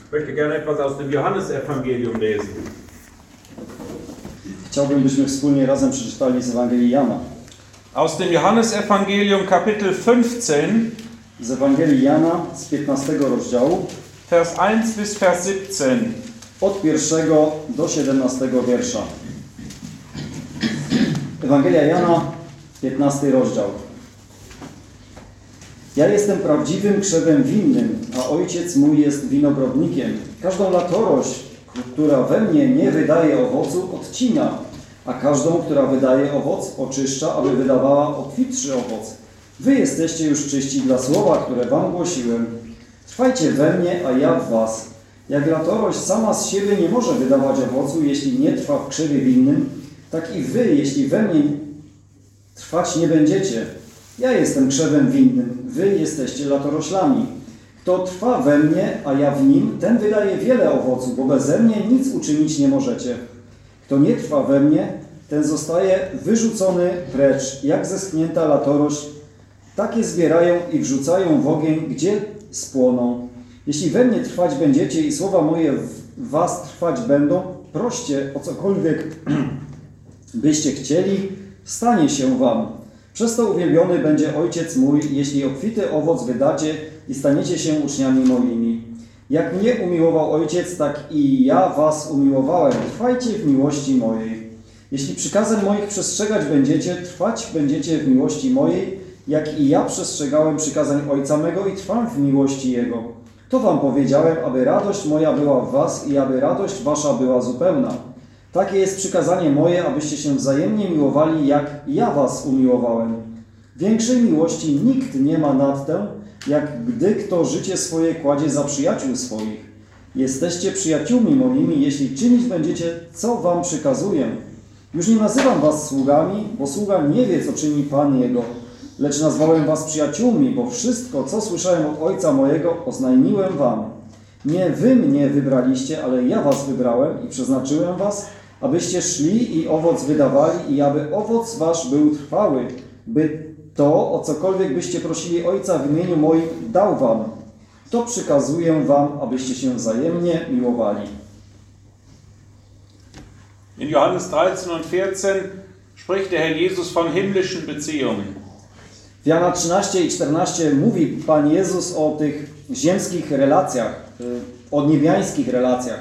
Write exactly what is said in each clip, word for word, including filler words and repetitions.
Ich möchte gerne etwas aus dem Johannesevangelium lesen. Chciałbym, byśmy wspólnie razem przeczytali z Ewangelii Jana. Aus dem Johannesevangelium Kapitel fünfzehn, Z Ewangelii Jana z piętnastego rozdziału, Vers eins bis Vers siebzehn. od pierwszego do siedemnastego wiersza. Ewangelia Jana, piętnasty rozdział. Ja jestem prawdziwym krzewem winnym, a Ojciec mój jest winogrodnikiem. Każdą latorość, która we mnie nie wydaje owocu, odcina, a każdą, która wydaje owoc, oczyszcza, aby wydawała obfitszy owoc. Wy jesteście już czyści dla słowa, które wam głosiłem. Trwajcie we mnie, a ja w was. Jak latorość sama z siebie nie może wydawać owocu, jeśli nie trwa w krzewie winnym, tak i wy, jeśli we mnie trwać nie będziecie. Ja jestem krzewem winnym, wy jesteście latoroślami. Kto trwa we mnie, a ja w nim, ten wydaje wiele owocu, bo beze mnie nic uczynić nie możecie. Kto nie trwa we mnie, ten zostaje wyrzucony precz, jak zeschnięta latorość. Takie zbierają i wrzucają w ogień, gdzie spłoną. Jeśli we mnie trwać będziecie i słowa moje w was trwać będą, proście o cokolwiek byście chcieli, stanie się wam. Przez to uwielbiony będzie Ojciec mój, jeśli obfity owoc wydacie i staniecie się uczniami moimi. Jak mnie umiłował Ojciec, tak i ja was umiłowałem. Trwajcie w miłości mojej. Jeśli przykazań moich przestrzegać będziecie, trwać będziecie w miłości mojej, jak i ja przestrzegałem przykazań Ojca mego i trwam w miłości Jego. To wam powiedziałem, aby radość moja była w was i aby radość wasza była zupełna. Takie jest przykazanie moje, abyście się wzajemnie miłowali, jak ja was umiłowałem. Większej miłości nikt nie ma nad tę, jak gdy kto życie swoje kładzie za przyjaciół swoich. Jesteście przyjaciółmi moimi, jeśli czynić będziecie, co wam przykazuję. Już nie nazywam was sługami, bo sługa nie wie, co czyni Pan jego. Lecz nazwałem was przyjaciółmi, bo wszystko, co słyszałem od Ojca mojego, oznajmiłem wam. Nie wy mnie wybraliście, ale ja was wybrałem i przeznaczyłem was, abyście szli i owoc wydawali i aby owoc wasz był trwały, by to, o cokolwiek byście prosili Ojca w imieniu moim, dał wam. To przykazuję wam, abyście się wzajemnie miłowali. In Johannes dreizehn und vierzehn spricht der Herr Jesus von himmlischen Beziehungen. W Jana trzynaście i czternaście mówi Pan Jezus o tych ziemskich relacjach, o niebiańskich relacjach.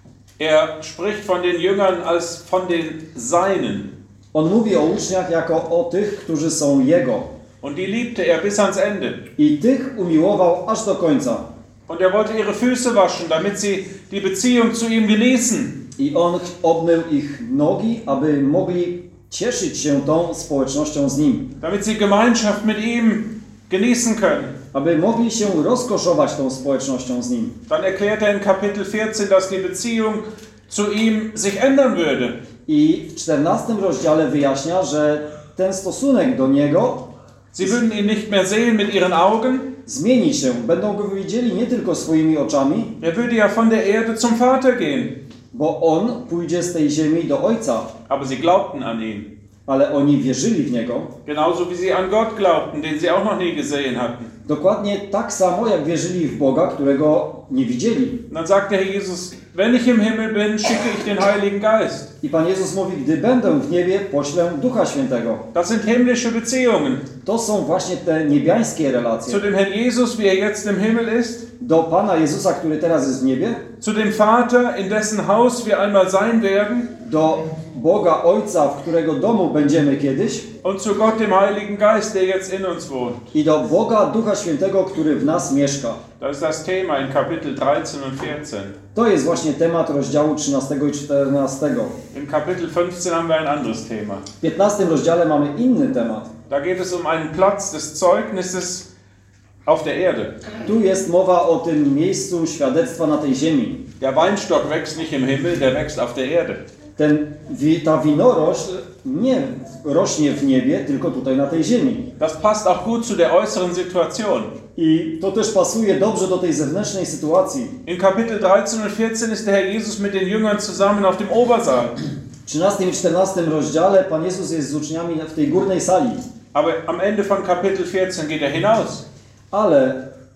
Er spricht von den Jüngern als von den Seinen. On mówi o uczniach jako o tych, którzy są Jego. Und die liebte er bis ans Ende. I tych umiłował aż do końca. Und er wollte ihre Füße waschen, damit sie die Beziehung zu ihm genießen. I On obmył ich nogi, aby mogli cieszyć się tą społecznością z Nim. Damit sie Gemeinschaft mit ihm genießen können. Aby mogli się rozkoszować tą społecznością z Nim. Dann erklärt er in Kapitel vierzehn, dass die Beziehung zu ihm sich ändern würde. I w czternastym rozdziale wyjaśnia, że ten stosunek do Niego Sie würden ihn nicht mehr sehen mit ihren Augen. zmieni się. Będą Go widzieli nie tylko swoimi oczami, Er würde ja von der Erde zum Vater gehen. bo On pójdzie z tej ziemi do Ojca. Aber sie glaubten an ihn. Ale oni wierzyli w Niego. Genauso wie sie an Gott glaubten, den sie auch noch nie gesehen hatten. Dokładnie tak samo, jak wierzyli w Boga, którego nie widzieli. Und dann sagt der Herr Jesus, wenn ich im Himmel bin, schicke ich den Heiligen Geist. I Pan Jezus mówi, gdy będę w niebie, poślę Ducha Świętego. Das sind himmlische Beziehungen. To są właśnie te niebiańskie relacje. Zu dem Herrn Jesus, wie er jetzt im Himmel ist. Do Pana Jezusa, który teraz jest w niebie. Zu dem Vater, in dessen Haus wir einmal sein werden. Do Boga Ojca, w którego domu będziemy kiedyś. Und zu Gott, dem Heiligen Geist, der jetzt in uns wohnt. I do Boga Ducha Świętego, który w nas mieszka. Das ist das Thema in Kapitel dreizehn und vierzehn. To jest właśnie temat rozdziału trzynastego i czternastego. In Kapitel fünfzehn haben wir ein anderes Thema. W piętnastym rozdziale mamy inny temat. Da geht es um einen Platz des Zeugnisses auf der Erde. Tu jest mowa o tym miejscu świadectwa na tej ziemi. Der Weinstock wächst nicht im Himmel, der wächst auf der Erde. Ten, ta winorośl nie rośnie w niebie, tylko tutaj na tej ziemi. Das passt auch gut zu der äußeren Situation. I to też pasuje dobrze do tej zewnętrznej sytuacji. In Kapitel dreizehn und vierzehn ist der Herr Jesus mit den Jüngern zusammen auf dem Obersaal. W trzynastym i czternastym rozdziale Pan Jezus jest z uczniami w tej górnej sali. Aber am Ende von Kapitel vierzehn geht er hinaus. Ale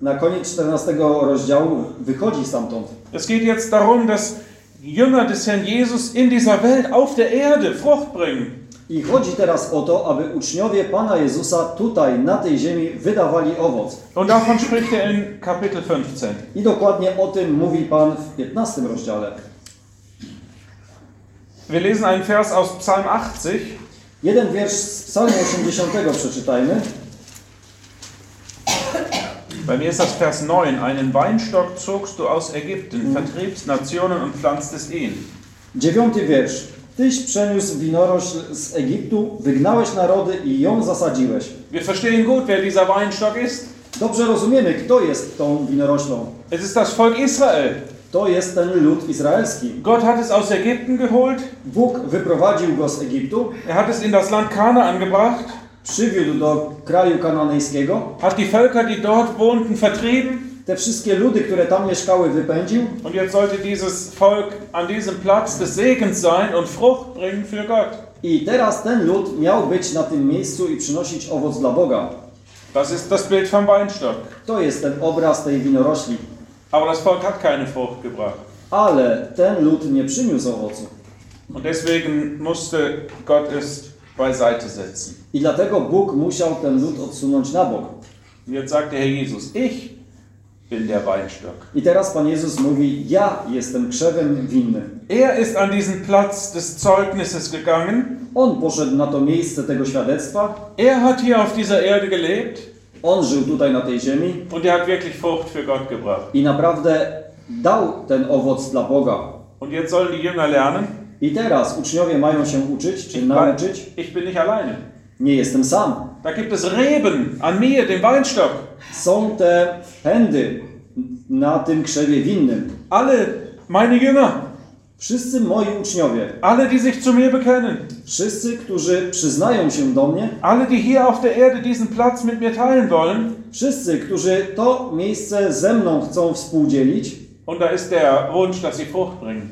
na koniec czternastego rozdziału wychodzi stamtąd. Es geht jetzt darum, dass Jünger des Herrn Jesus in dieser Welt auf der Erde Frucht bringen. I chodzi teraz o to, aby uczniowie Pana Jezusa tutaj, na tej ziemi, wydawali owoc. Und davon spricht er in Kapitel fünfzehn. I dokładnie o tym mówi Pan w piętnastym rozdziale. Wir lesen einen Vers aus Psalm achtzig. Jeden wiersz z Psalmu osiemdziesiątego przeczytajmy. Bei mir ist das Vers neun. Einen Weinstock zogst du aus Ägypten, vertriebst Nationen und pflanztest ihn. Dziewiąty wiersz. Tyś przeniósł winorośl z Egiptu, wygnałeś narody i ją zasadziłeś. Wir verstehen gut, wer dieser Weinstock ist. Dobrze rozumiemy, kto jest tą winoroślą. Es ist das Volk Israel. To jest ten lud izraelski. Gott hat es aus Ägypten geholt. Bóg wyprowadził go z Egiptu, Er hat es in das Land Kanaan gebracht. przywiódł do kraju kananejskiego, Hat die Völker, die dort wohnten, vertrieben. te wszystkie ludy, które tam mieszkały, wypędził. Und jetzt sollte dieses Volk an diesem Platz des Segens sein und Frucht bringen für Gott. I teraz ten lud miał być na tym miejscu i przynosić owoc dla Boga. Das ist das Bild vom Weinstock. To jest ten obraz tej winorośli. Aber das Volk hat keine Frucht gebracht. Ale ten lud nie przyniósł owocu. Und deswegen musste Gott es beiseite setzen. I dlatego Bóg musiał ten lud odsunąć na bok. Und jetzt sagt der Herr Jesus, ich bin der Weinstock. I teraz Pan Jezus mówi, ja jestem krzewem winnym. Er ist an diesen Platz des Zeugnisses gegangen. On poszedł na to miejsce tego świadectwa. Er hat hier auf dieser Erde gelebt. On żył tutaj na tej ziemi Und er hat wirklich Frucht für Gott gebracht. i naprawdę dał ten owoc dla Boga. Und jetzt sollen die Jünger lernen, I teraz uczniowie mają się uczyć, czy nauczyć. ich bin nicht alleine. Nie jestem sam. Da gibt es Reben an mir, dem Weinstock. Są te pędy na tym krzewie winnym. Alle meine Jünger, Wszyscy moi uczniowie, alle, die sich zu mir bekennen, wszyscy, którzy przyznają się do mnie, alle, die hier auf der Erde diesen Platz mit mir teilen wollen. wszyscy, którzy to miejsce ze mną chcą współdzielić, Und da ist der Wunsch, dass sie Frucht bringen.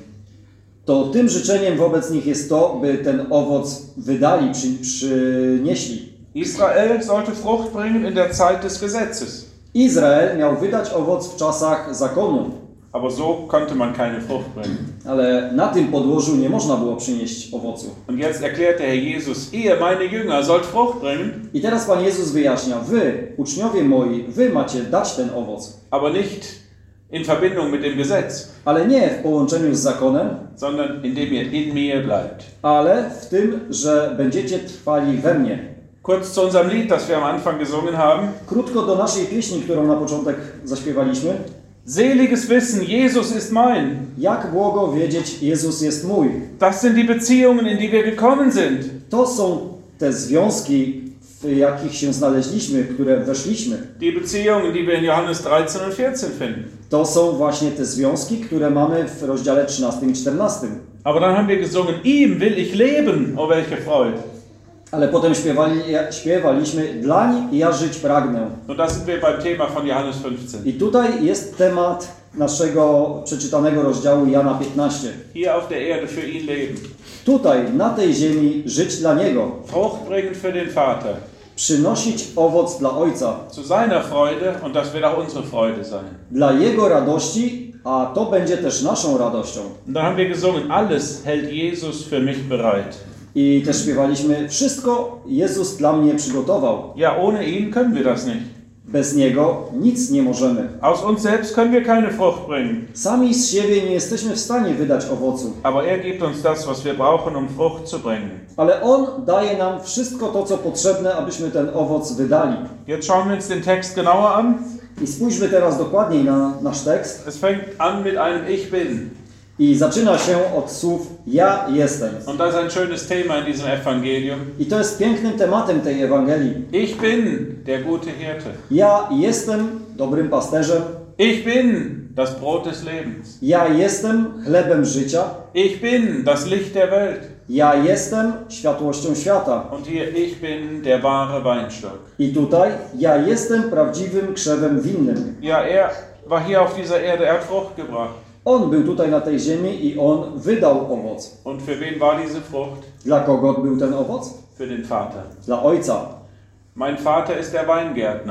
to tym życzeniem wobec nich jest to, by ten owoc wydali, przy, przynieśli. Israel sollte Frucht bringen in der Zeit des Gesetzes. Izrael miał wydać owoc w czasach zakonu, Aber so konnte man keine Frucht bringen. ale na tym podłożu nie można było przynieść owocu. Und jetzt erklärt der Herr Jesus, ihr, meine Jünger, sollt Frucht bringen, I teraz Pan Jezus wyjaśnia, wy, uczniowie moi, wy macie dać ten owoc, aber nicht in Verbindung mit dem Gesetz, ale nie w połączeniu z zakonem, sondern indem ihr in mir bleibt. ale w tym, że będziecie trwali we mnie. Kurz zu unserem Lied, das wir am Anfang gesungen haben. Krótko do naszej pieśni, którą na początek zaśpiewaliśmy. Seliges Wissen, Jesus ist mein. Jak błogo wiedzieć, Jezus jest mój. Das sind die Beziehungen, in die wir gekommen sind. To są te związki, w jakich się znaleźliśmy, w które weszliśmy. Die Beziehungen, die wir in Johannes dreizehn und vierzehn finden. To są właśnie te związki, które mamy w rozdziale trzynastym i czternastym. Aber dann haben wir gesungen, ihm will ich leben, oh welche Freude. Ale potem śpiewali, śpiewaliśmy, dlań ja żyć pragnę. Und da sind wir beim Thema von Johannes fünfzehn. I tutaj jest temat naszego przeczytanego rozdziału Jana piętnaście. Hier auf der Erde für ihn leben. Tutaj, na tej ziemi, żyć dla Niego. Frucht bringen für den Vater. Przynosić owoc dla Ojca. Zu seiner Freude und das wird auch unsere Freude sein. Dla Jego radości, a to będzie też naszą radością. Und dann haben wir gesungen, alles hält Jesus für mich bereit. I też śpiewaliśmy, wszystko Jezus dla mnie przygotował. Ja, ohne ihn können wir das nicht. Bez Niego nic nie możemy. Aus uns selbst können wir keine Frucht bringen. Sami z siebie nie jesteśmy w stanie wydać owocu. Aber er gibt uns das, was wir brauchen, um Frucht zu bringen. Ale On daje nam wszystko to, co potrzebne, abyśmy ten owoc wydali. Jetzt schauen wir uns den Text genauer an. I spójrzmy teraz dokładniej na nasz tekst. Es fängt an mit einem Ich bin. I zaczyna się od słów ja jestem. Und das ist ein schönes Thema in diesem Evangelium. I to jest pięknym tematem tej Ewangelii. Ich bin der gute Hirte. Ja jestem dobrym pasterzem. Ich bin das Brot des Lebens. Ja jestem chlebem życia. Ich bin das Licht der Welt. Ja jestem światłością świata. Und hier, ich bin der wahre Weinstock. I tutaj ja jestem prawdziwym krzewem winnym. Ja, er war hier auf dieser Erde, er hat Frucht gebracht. On był tutaj na tej ziemi i On wydał owoc. Und für wen war diese Frucht? Dla kogo był ten owoc? Für den Vater. Dla Ojca. Mein Vater ist der Weingärtner.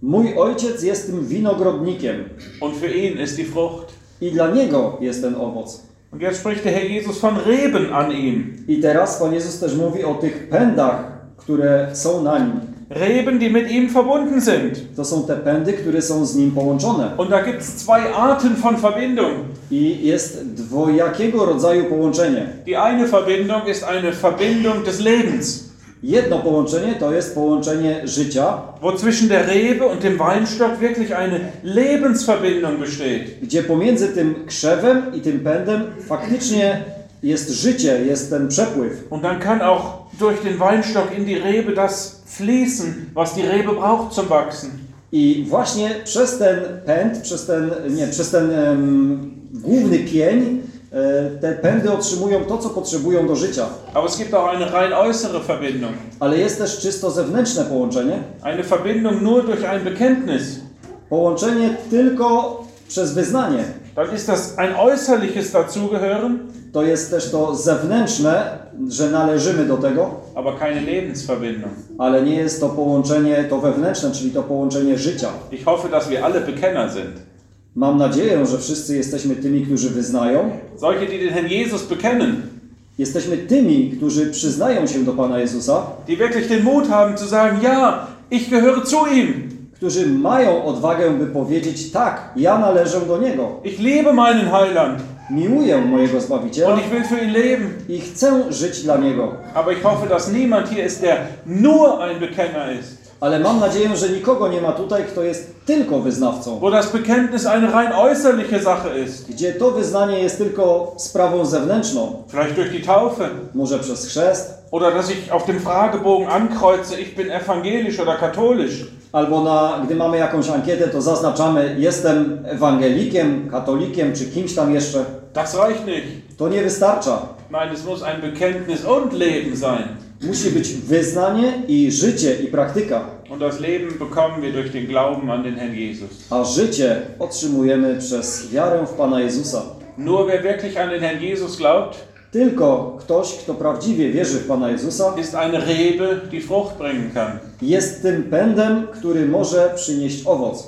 Mój ojciec jest tym winogrodnikiem und für ihn ist die Frucht. i dla niego jest ten owoc. Und jetzt spricht der Herr Jesus von Reben an ihm. I teraz Pan Jezus też mówi o tych pędach, które są na nim. Reben, die mit ihm verbunden sind. To są te pędy, które są z nim połączone. Und da gibt es zwei Arten von Verbindung. I jest dwojakiego rodzaju połączenie. Die eine Verbindung ist eine Verbindung des Lebens, Jedno połączenie to jest połączenie życia, wo zwischen der Rebe und dem Weinstock wirklich eine Lebensverbindung besteht. gdzie pomiędzy tym krzewem i tym pędem faktycznie jest życie, jest ten przepływ. Und dann kann auch durch den Weinstock in die Rebe das fließen, was die Rebe braucht zum Wachsen. I właśnie przez ten pęd, przez ten, nie, przez ten um, główny pień, e, te pędy otrzymują to, co potrzebują do życia. Aber es gibt auch eine rein äußere Verbindung. Ale jest też czysto zewnętrzne połączenie. Eine Verbindung nur durch ein Bekenntnis. Połączenie tylko przez wyznanie. Dann ist das ein äußerliches Dazugehören, To jest też to zewnętrzne, że należymy do tego, aber keine Lebensverbindung. ale nie jest to połączenie to wewnętrzne, czyli to połączenie życia. Ich hoffe, dass wir alle Bekenner sind. Mam nadzieję, że wszyscy jesteśmy tymi, którzy wyznają. Solche, die den Herrn Jesus bekennen, Jesteśmy tymi, którzy przyznają się do Pana Jezusa, die wirklich den Mut haben zu sagen, ja, ich gehöre zu ihm. którzy mają odwagę, by powiedzieć: tak, ja należę do Niego. Ich liebe meinen Heiland Miłuję mojego Zbawiciela und ich will für ihn leben. i chcę żyć dla Niego. Aber ich hoffe, dass niemand hier ist, der nur ein Bekenner ist. Ale mam nadzieję, że nikogo nie ma tutaj, kto jest tylko wyznawcą. Wo das Bekenntnis eine rein äußerliche Sache ist. Gdzie to wyznanie jest tylko sprawą zewnętrzną. Vielleicht durch die Taufe. Może przez chrzest, Oder dass ich auf dem Fragebogen ankreuze, ich bin evangelisch oder katholisch. albo na, gdy mamy jakąś ankietę, to zaznaczamy: jestem ewangelikiem, katolikiem, czy kimś tam jeszcze. Das reicht nicht. To nie wystarcza. Nein, es muss ein Bekenntnis und Leben sein. Musi być wyznanie i życie i praktyka. Und das Leben bekommen wir durch den Glauben an den Herrn Jesus. A życie otrzymujemy przez wiarę w Pana Jezusa. Nur wer wirklich an den Herrn Jesus glaubt, Tylko ktoś, kto prawdziwie wierzy w Pana Jezusa, ist eine Rebe, die Frucht bringen kann. jest tym pędem, który może przynieść owoc.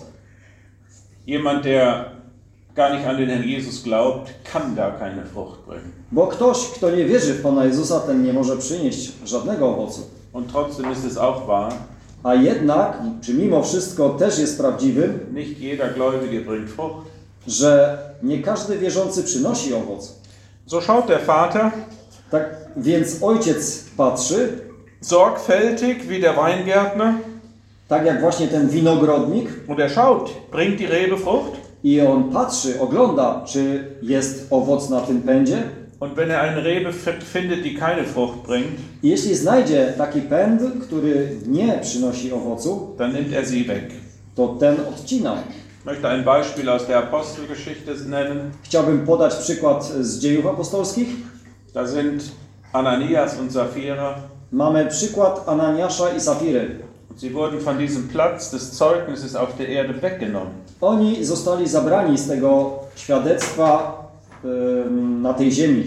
Jemand, der gar nicht an den Herrn Jesus glaubt, kann da keine Frucht bringen. Bo ktoś, kto nie wierzy w Pana Jezusa, ten nie może przynieść żadnego owocu. Und trotzdem ist es auch wahr, A jednak, czy mimo wszystko też jest prawdziwym, nicht jeder Gläubige bringt Frucht. że nie każdy wierzący przynosi owoc. So schaut der Vater Tak więc ojciec patrzy, sorgfältig wie der Weingärtner tak jak właśnie ten winogrodnik, und er schaut, bringt die Rebe Frucht? i on patrzy, ogląda, czy jest owoc na tym pędzie. Und wenn er eine Rebe findet, die keine Frucht bringt, I jeśli znajdzie taki pęd, który nie przynosi owocu, dann nimmt er sie weg. to ten odcina. Ich möchte ein Beispiel aus der Apostelgeschichte nennen. Chciałbym podać przykład z Dziejów Apostolskich. Da sind Ananias und Sapphira. Mamy przykład Ananiasza i Safiry. Sie wurden von diesem Platz des Zeugnisses auf der Erde weggenommen. Oni zostali zabrani z tego świadectwa ym, na tej ziemi.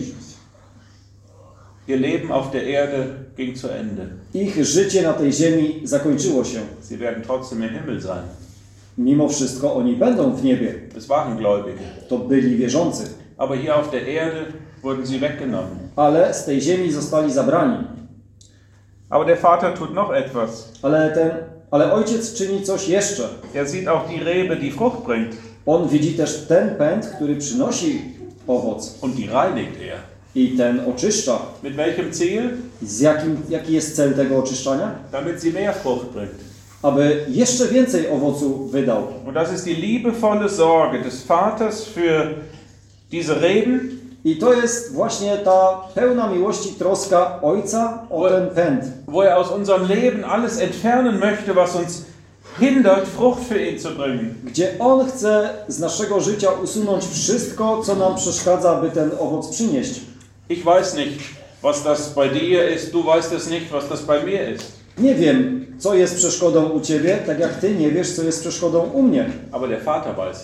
Ihr Leben auf der Erde ging zu Ende. Ich życie na tej ziemi zakończyło się. Sie werden trotzdem im Himmel sein. Mimo wszystko oni będą w niebie. Es waren Gläubige. To byli wierzący. Aber hier auf der Erde wurden sie weggenommen. Ale z tej ziemi zostali zabrani. Aber der Vater tut noch etwas. Ale, ten, ale ojciec czyni coś jeszcze. Er sieht auch die Rebe, die Frucht bringt. On widzi też ten pęd, który przynosi owoc. Und die reinigt er. I ten oczyszcza. Mit welchem Ziel? Z jakim, jaki jest cel tego oczyszczania? Damit sie mehr Frucht bringt. Aby jeszcze więcej owocu wydał. Und das ist die liebevolle Sorge des Vaters für diese Reben. I to jest właśnie ta pełna miłości troska Ojca o ten pęd. Wo er aus unserem Leben alles entfernen möchte, was uns hindert, Frucht für ihn zu bringen. Gdzie On chce z naszego życia usunąć wszystko, co nam przeszkadza, by ten owoc przynieść. Ich weiß nicht, was das bei dir ist, du weißt es nicht, was das bei mir ist. Nie wiem, co jest przeszkodą u Ciebie, tak jak Ty nie wiesz, co jest przeszkodą u mnie. Aber der Vater weiß es.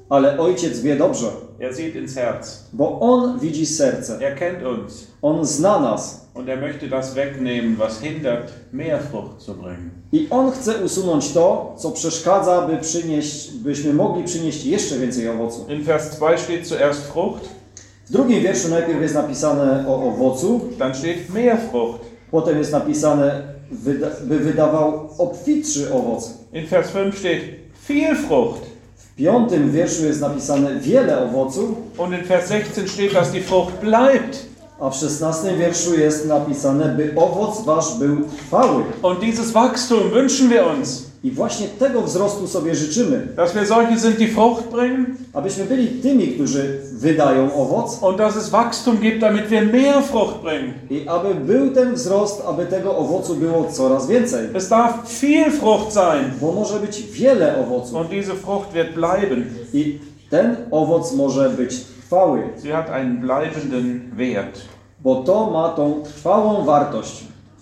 ale Ojciec wie dobrze, Er sieht ins Herz. bo On widzi serce. Er kennt uns. On zna nas Und er möchte das wegnehmen, was hindert, mehr Frucht zu bringen. i On chce usunąć to, co przeszkadza, by przynieść, byśmy mogli przynieść jeszcze więcej owocu. In Vers zwei steht zuerst Frucht, W drugim wierszu najpierw jest napisane o owocu, dann steht mehr Frucht. potem jest napisane, wyda- by wydawał obfitszy owoc. In Vers fünf steht viel Frucht. W piątym wierszu jest napisane wiele owocu, Und in Vers sechzehn steht, dass die Frucht bleibt. a w szesnastym wierszu jest napisane, by owoc wasz był trwały. Und dieses Wachstum wünschen wir uns. I właśnie tego wzrostu sobie życzymy, Dass wir solche sind, die Frucht bringen. abyśmy byli tymi, którzy wydają owoc Und dass es Wachstum gibt, damit wir mehr Frucht bringen. i aby był ten wzrost, aby tego owocu było coraz więcej. Es darf viel Frucht sein. Bo może być wiele owoców Und diese Frucht wird bleiben. i ten owoc może być trwały, Sie hat einen bleibenden Wert. bo to ma tą trwałą wartość.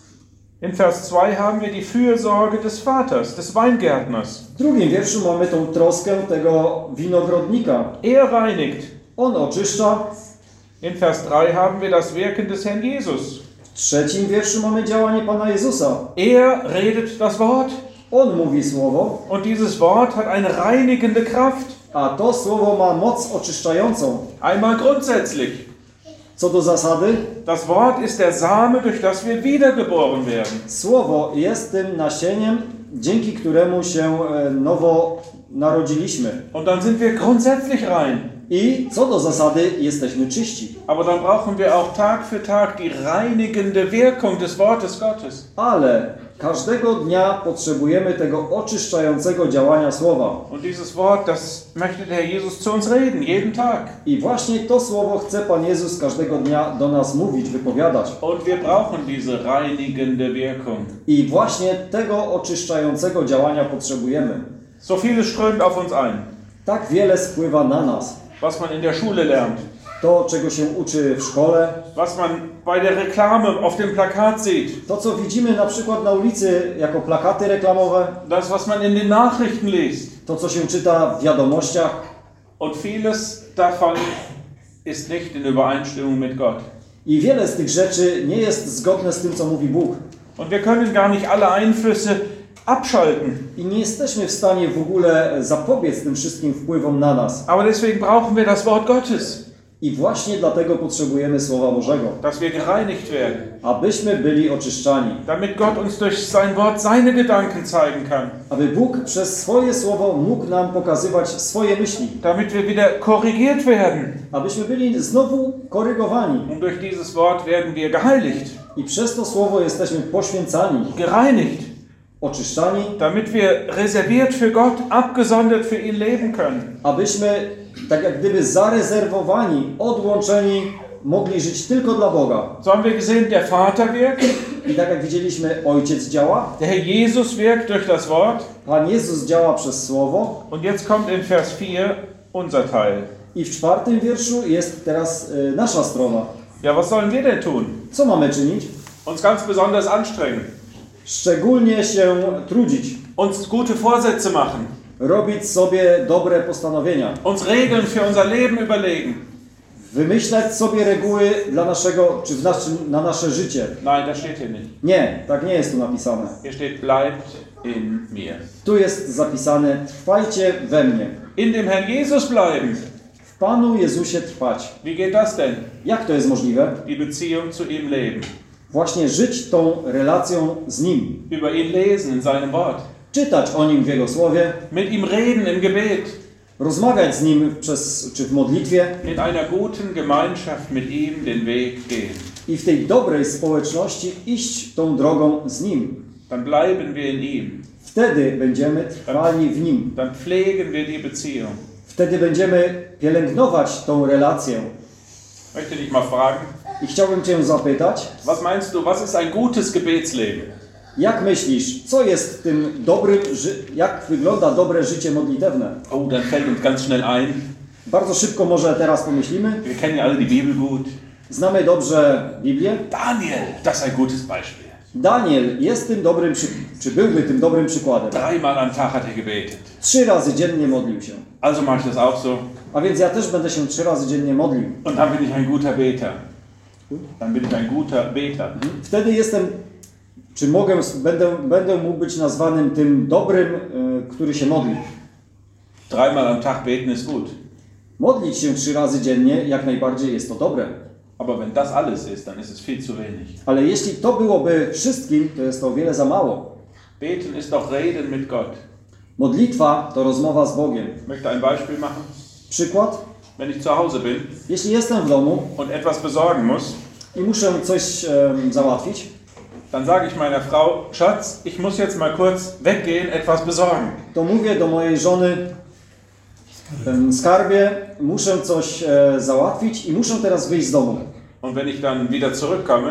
In Vers zwei haben wir die Fürsorge des Vaters, des Weingärtners. W drugim wierszu mamy tą troskę tego winogrodnika. Er reinigt. On oczyszcza. In Vers drei haben wir das Wirken des Herrn Jesus. W trzecim wierszu mamy działanie Pana Jezusa. Er redet das Wort On mówi słowo, und dieses Wort hat eine reinigende Kraft. a to słowo ma moc oczyszczającą. Einmal grundsätzlich. Co do zasady, Das Wort ist der Same, durch das wir wiedergeboren werden. słowo jest tym nasieniem, dzięki któremu się e, nowo narodziliśmy. Und dann sind wir grundsätzlich rein. I co do zasady jesteśmy czyści. Aber dann brauchen wir auch Tag für Tag die reinigende Wirkung des Wortes Gottes. Ale każdego dnia potrzebujemy tego oczyszczającego działania słowa. Und dieses Wort, das möchte der Herr Jesus zu uns reden, jeden Tag. I właśnie to słowo chce Pan Jezus każdego dnia do nas mówić, wypowiadać. Und wir brauchen diese reinigende Wirkung. I właśnie tego oczyszczającego działania potrzebujemy. So vieles strömt auf uns ein, Tak wiele spływa na nas. was man in der Schule lernt, To, czego się uczy w szkole, was man bei der Reklame auf dem Plakat sieht, to, co widzimy na przykład na ulicy jako plakaty reklamowe, das, was man in den Nachrichten liest. to, co się czyta w wiadomościach, Und vieles davon ist nicht in Übereinstimmung mit Gott. i wiele z tych rzeczy nie jest zgodne z tym, co mówi Bóg. Und wir können gar nicht alle Einflüsse abschalten. I nie jesteśmy w stanie w ogóle zapobiec tym wszystkim wpływom na nas. Aber deswegen brauchen wir das Wort Gottes, I właśnie dlatego potrzebujemy Słowa Bożego, dass wir gereinigt werden, abyśmy byli oczyszczani. damit Gott uns durch sein Wort seine Gedanken zeigen kann, Aby Bóg przez swoje Słowo mógł nam pokazywać swoje myśli. damit wir wieder korrigiert werden. Abyśmy byli znowu korygowani. Und durch dieses Wort werden wir geheiligt, I przez to Słowo jesteśmy poświęcani, gereinigt, oczyszczani, damit wir reserviert für Gott, abgesondert für ihn leben können. abyśmy tak jak gdyby zarezerwowani, odłączeni, mogli żyć tylko dla Boga. So haben wir gesehen, der Vater wirkt, I tak jak widzieliśmy, Ojciec działa, der Herr Jesus wirkt durch das Wort. Pan Jezus działa przez Słowo. Und jetzt kommt in Vers vier unser Teil. I w czwartym wierszu jest teraz y, nasza strona. Ja, was sollen wir denn tun? Co mamy czynić? Uns ganz besonders anstrengen, Szczególnie się trudzić, uns gute Vorsätze machen, robić sobie dobre postanowienia, uns Regeln für unser Leben überlegen. wymyślać sobie reguły dla naszego, czy w naszym, na nasze życie. Nein, das steht hier nicht. Nie, tak nie jest tu napisane. Hier steht, bleibt in mir. Tu jest zapisane, trwajcie we mnie. In dem Herrn Jesus bleiben. W Panu Jezusie trwać. Wie geht das denn? Jak to jest możliwe? Die Beziehung zu ihm leben. Właśnie żyć tą relacją z Nim. Über ihn lesen in seinem Wort. Czytać o Nim w Jego Słowie, Mit ihm reden im Gebet. rozmawiać z Nim przez, czy w modlitwie In einer guten Gemeinschaft mit ihm den Weg gehen. i w tej dobrej społeczności iść tą drogą z Nim. Dann bleiben wir in ihm. Wtedy będziemy trwali w Nim. Dann pflegen wir die Beziehung. Wtedy będziemy pielęgnować tą relację. Ich möchte dich mal fragen, I chciałbym Cię zapytać, was meinst du, was ist ein gutes Gebetsleben? jak myślisz, co jest tym dobrym, ży- jak wygląda dobre życie modlitewne? Oh, dann fällt uns ganz schnell ein, Bardzo szybko może teraz pomyślimy. wir kennen ja alle die Bibel gut. Znamy dobrze Biblię. Daniel, das ist ein gutes Beispiel. Daniel jest tym dobrym, przy... czy byłby tym dobrym przykładem. Dreimal am Tag hat er gebetet. Trzy razy dziennie modlił się. Also mache ich das auch so. A więc ja też będę się trzy razy dziennie modlił. Und dann bin ich ein guter Beter. Dann bin ich ein guter Beter. Wtedy jestem, czy mogę, będę, będę mógł być nazwanym tym dobrym, y, który się modli. Dreimal am Tag beten ist gut. Modlić się trzy razy dziennie, jak najbardziej jest to dobre. Aber wenn das alles ist, dann ist es viel zu wenig. Ale jeśli to byłoby wszystkim, to jest to o wiele za mało. Beten ist doch Reden mit Gott. Modlitwa to rozmowa z Bogiem. Ich möchte ein Beispiel machen. Przykład, Wenn ich zu Hause bin jeśli jestem w domu und etwas besorgen muss, i muszę coś e, załatwić, dann sage ich meiner Frau, Schatz, ich muss jetzt mal kurz weggehen, etwas besorgen. to mówię do mojej żony, em, skarbie, muszę coś e, załatwić i muszę teraz wyjść z domu. Und wenn ich dann wieder zurückkomme,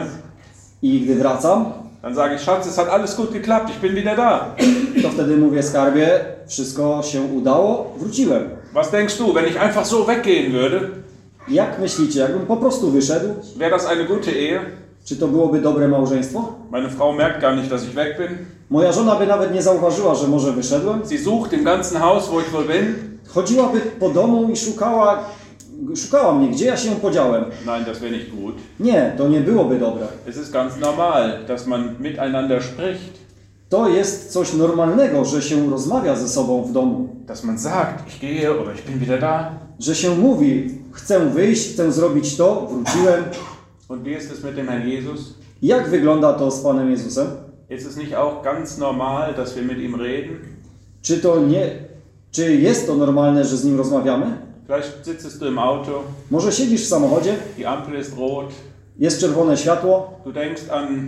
I gdy wracam, dann sage ich, Schatz, es hat alles gut geklappt, ich bin wieder da. to wtedy mówię skarbie, wszystko się udało, wróciłem. Was denkst du, wenn ich einfach so weggehen würde, Jak myślicie, jakbym po prostu wyszedł, wäre das eine gute Ehe? czy to byłoby dobre małżeństwo? Meine Frau merkt gar nicht, dass ich weg bin. Moja żona by nawet nie zauważyła, że może wyszedłem. Sie sucht im ganzen Haus, wo ich wohl bin. Chodziłaby po domu i szukała, szukała mnie, gdzie ja się podziałem. Nein, das wäre nicht gut. Nie, to nie byłoby dobre. Es ist ganz normal, dass man miteinander spricht. To jest coś normalnego, że się rozmawia ze sobą w domu. Dass man sagt, ich gehe oder ich bin wieder da. Że się mówi, chcę wyjść, chcę zrobić to, wróciłem. Und wie ist es mit dem Herrn Jesus? Jak wygląda to z Panem Jezusem? Ist es nicht auch ganz normal, dass wir mit ihm reden? Czy to nie, czy jest to normalne, że z Nim rozmawiamy? Vielleicht sitzt du im Auto, Może siedzisz w samochodzie, die Ampel ist rot, jest czerwone światło, du denkst an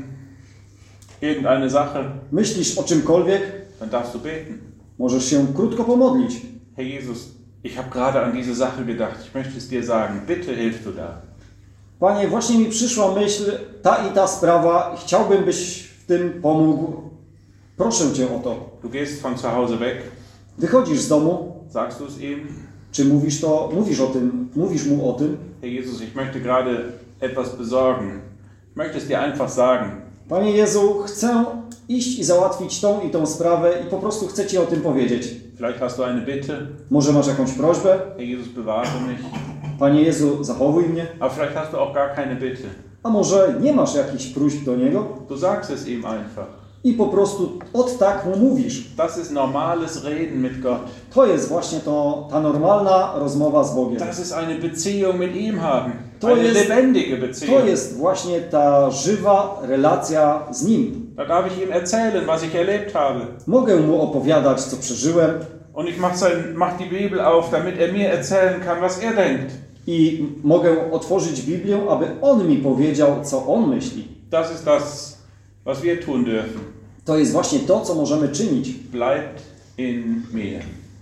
irgendeine Sache, myślisz o czymkolwiek, dann darfst du beten. możesz się krótko pomodlić. Herr Jesus, ich habe gerade an diese Sache gedacht, ich möchte es dir sagen, bitte hilf du da. Panie, właśnie mi przyszła myśl, ta i ta sprawa, chciałbym, byś w tym pomógł. Proszę Cię o to. Du gehst von zu Hause weg, Wychodzisz z domu, sagst du es ihm, czy mówisz to, mówisz o tym, mówisz mu o tym. Herr Jesus, ich möchte gerade etwas besorgen. Ich möchte es dir einfach sagen. Panie Jezu, chcę iść i załatwić tą i tą sprawę i po prostu chcę Ci o tym powiedzieć. Vielleicht hast du eine Bitte, Może masz jakąś prośbę? Herr Jesus, bewahre mich. Panie Jezu, zachowuj mnie. Aber vielleicht hast du auch gar keine Bitte. A może nie masz jakichś próśb do Niego? Du sagst es ihm einfach. I po prostu od tak mu mówisz. Das ist normales Reden mit Gott. To jest właśnie to, ta normalna rozmowa z Bogiem. Das ist eine Beziehung mit ihm haben. To Eine jest- lebendige Beziehung. To jest właśnie ta żywa relacja z Nim. Da darf ich ihm erzählen, was ich erlebt habe. Mogę mu opowiadać, co przeżyłem Und ich mache sein, mach die Bibel auf, damit er mir erzählen kann, was er denkt. i mogę otworzyć Biblię, aby On mi powiedział, co On myśli. Das ist das, was wir tun dürfen. To jest właśnie to, co możemy czynić. Bleibt in mir.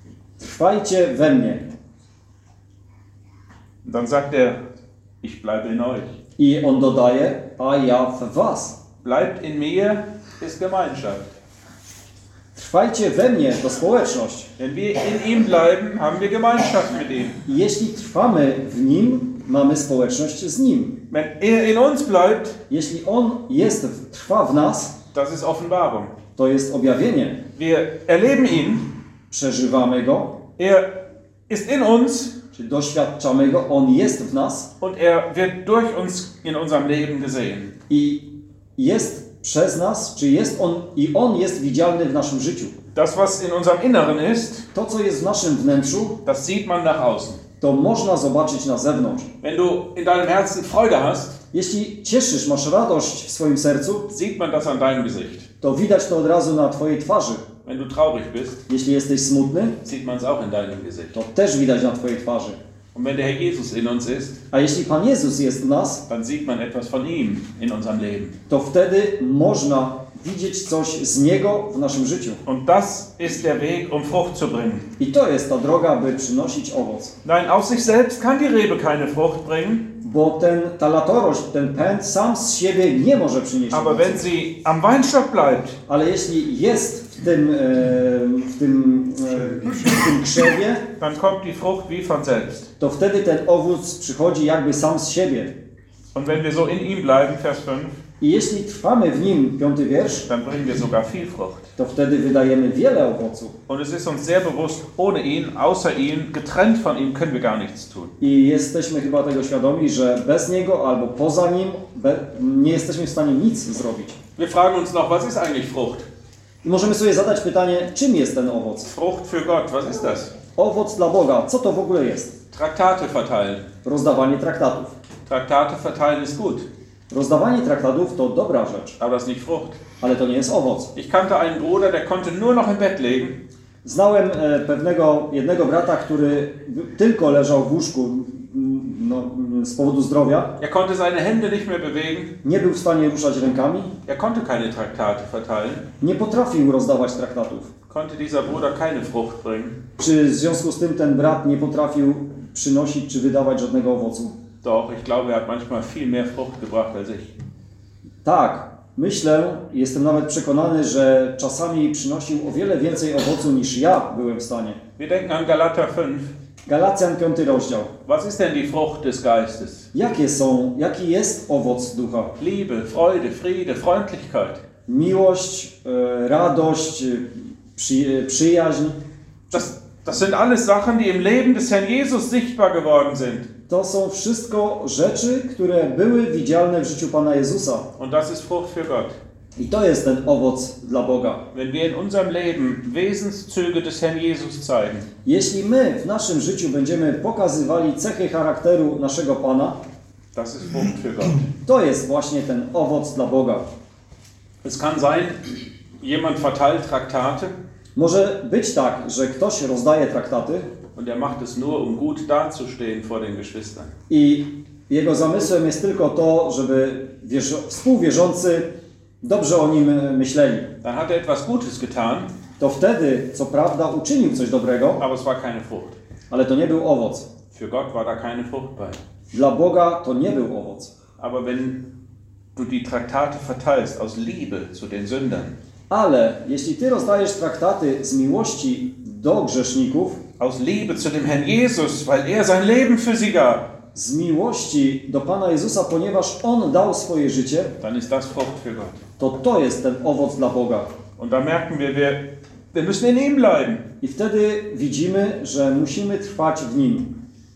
Trwajcie we mnie. Und dann sagt er, ich bleibe in euch. I On dodaje, a ja w was. Bleibt in mir ist Gemeinschaft. Trwajcie we mnie, to społeczność. Wenn wir in ihm bleiben, haben wir Gemeinschaft mit ihm. I jeśli trwamy w Nim, mamy społeczność z Nim. Wenn er in uns bleibt, Jeśli On jest, w- trwa w nas, das ist Offenbarung. to jest objawienie. Wir erleben ihn, Przeżywamy Go, er ist in uns czy doświadczamy Go, On jest w nas und er wird durch uns in unserem Leben gesehen. i jest przez nas, czy jest On i On jest widzialny w naszym życiu. Das, was in unserem Inneren ist, To, co jest w naszym wnętrzu, das sieht man nach außen. to można zobaczyć na zewnątrz. Wenn du in deinem Herzen Freude hast, Jeśli cieszysz, masz radość w swoim sercu, sieht man das an deinem Gesicht. to widać to od razu na Twojej twarzy. Wenn du traurig bist, Jeśli jesteś smutny, sieht man es auch in deinem Gesicht. to też widać na Twojej twarzy. Und wenn der Herr Jesus in uns ist, A jeśli Pan Jezus jest w nas, dann sieht man etwas von ihm in unserem Leben. to wtedy można widzieć coś z Niego w naszym życiu. Und das ist der Weg, um Frucht zu bringen. I to jest ta droga, by przynosić owoc. Nein, aus sich selbst kann die Rebe keine Frucht bringen, Bo ten, ta latorość, ten pęd sam z siebie nie może przynieść aber owocu. wenn sie am Weinstock bleibt, Ale jeśli jest w tym, e, w tym, e, w tym krzewie, dann kommt die Frucht wie von selbst. to wtedy ten owoc przychodzi jakby sam z siebie. Und wenn wir so in ihm bleiben, Vers fünf, I jeśli trwamy w nim, piąty wiersz, dann bringen wir sogar viel Frucht. to wtedy wydajemy wiele owoców. Und es ist uns sehr bewusst, ohne ihn, außer ihm, getrennt von ihm, können wir gar nichts tun. I jesteśmy chyba tego świadomi, że bez niego albo poza nim be, nie jesteśmy w stanie nic zrobić. Wir fragen uns noch, was ist eigentlich Frucht? I możemy sobie zadać pytanie, czym jest ten owoc? Frucht für Gott, was ist das? Owoc dla Boga, co to w ogóle jest? Traktate verteilen. Rozdawanie traktatów. Traktate verteilen ist gut, Rozdawanie traktatów to dobra rzecz, aber das ist nicht Frucht. ale to nie jest owoc. Ich kannte einen Bruder, der konnte nur noch im Bett legen. Znałem e, pewnego jednego brata, który w- tylko leżał w łóżku m, no, m, z powodu zdrowia. Er konnte seine Hände nicht mehr bewegen. Nie był w stanie ruszać rękami. Er konnte keine Traktate verteilen. Nie potrafił rozdawać traktatów. Konnte dieser Bruder keine Frucht bringen. Czy w związku z tym ten brat nie potrafił przynosić czy wydawać żadnego owocu? Doch, ich glaube, er hat manchmal viel mehr Frucht gebracht als ich. Tak, myślę, jestem nawet przekonany, że czasami przynosił o wiele więcej owocu niż ja byłem w stanie. Wir denken an Galater fünf. Galacjan piąty rozdział. Was ist denn die Frucht des Geistes? Jakie są, jaki jest owoc ducha? Liebe, Freude, Friede, Freundlichkeit. Miłość, e, radość, e, przy, przyjaźń. Das, das sind alles Sachen, die im Leben des Herrn Jesus sichtbar geworden sind. To są wszystko rzeczy, które były widzialne w życiu Pana Jezusa. Und das ist Frucht für Gott. I to jest ten owoc dla Boga. Wenn wir in unserem Leben Wesenszüge des Herrn Jesus zeigen, Jeśli my w naszym życiu będziemy pokazywali cechy charakteru naszego Pana, das ist Frucht für Gott. to jest właśnie ten owoc dla Boga. Es kann sein, jemand verteilt Traktate Może być tak, że ktoś rozdaje traktaty und er macht es nur, um gut dazustehen vor den Geschwistern. i jego zamysłem jest tylko to, żeby wierz- współwierzący dobrze o nim myśleli. Dann hat er etwas Gutes getan, To wtedy, co prawda, uczynił coś dobrego, aber es war keine Frucht. ale to nie był owoc. Für Gott war da keine Frucht bei. Dla Boga to nie był owoc. Aber wenn du die Traktate verteilst aus Liebe zu den Sündern, Ale jeśli ty rozdajesz traktaty z miłości do grzeszników, aus Liebe zu dem Herrn Jesus, weil er sein Leben für sie gab, z miłości do Pana Jezusa, ponieważ On dał swoje życie, dann ist das Frucht für Gott. to to jest ten owoc dla Boga. Und da merken wir, wir, wir müssen in ihm bleiben. I wtedy widzimy, że musimy trwać w Nim.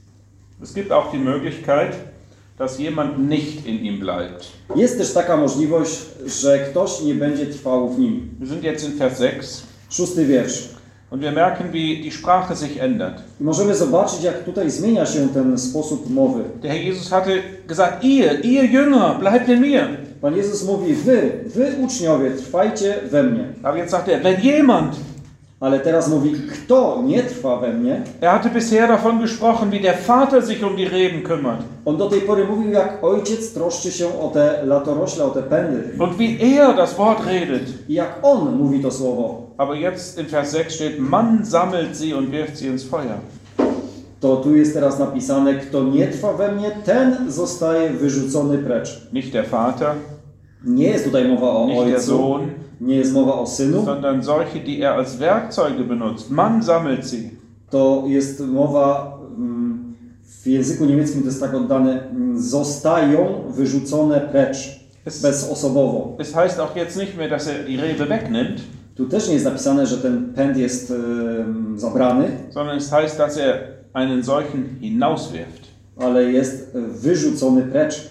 Es gibt auch die Möglichkeit, dass jemand nicht in ihm bleibt. Jest też taka możliwość, że ktoś nie będzie trwał w Nim. Wir sind jetzt in Vers sechs Szósty wiersz. und wir merken, wie die Sprache sich ändert. I możemy zobaczyć, jak tutaj zmienia się ten sposób mowy. Der Herr Jesus hatte gesagt, ihr, ihr Jünger, bleibt in mir. Pan Jezus mówi, wy, wy uczniowie, trwajcie we mnie. Aber jetzt sagt er, wenn jemand, Ale teraz mówi, kto nie trwa we mnie. er hatte bisher davon gesprochen, wie der Vater sich um die Reben kümmert On do tej pory mówił, jak ojciec troszczy się o te latorośle, o te pędy. und wie er das Wort redet. I jak on mówi to słowo. Aber jetzt in Vers sechs steht, man sammelt sie und wirft sie ins Feuer. To tu jest teraz napisane, kto nie trwa we mnie, ten zostaje wyrzucony precz. Nicht der Vater, Nie jest tutaj mowa o nicht der ojcu, Sohn, nie jest mowa o synu, sondern solche, die er als Werkzeuge benutzt. Man sammelt sie. to jest mowa mm, w języku niemieckim, to jest tak oddane, mm, zostają wyrzucone precz, Es, bezosobowo. es heißt auch jetzt nicht mehr, dass er die Rebe wegnimmt, Tu też nie jest napisane, że ten pęd jest e, zabrany, sondern es heißt, dass er einen solchen hinauswirft. ale jest wyrzucony precz.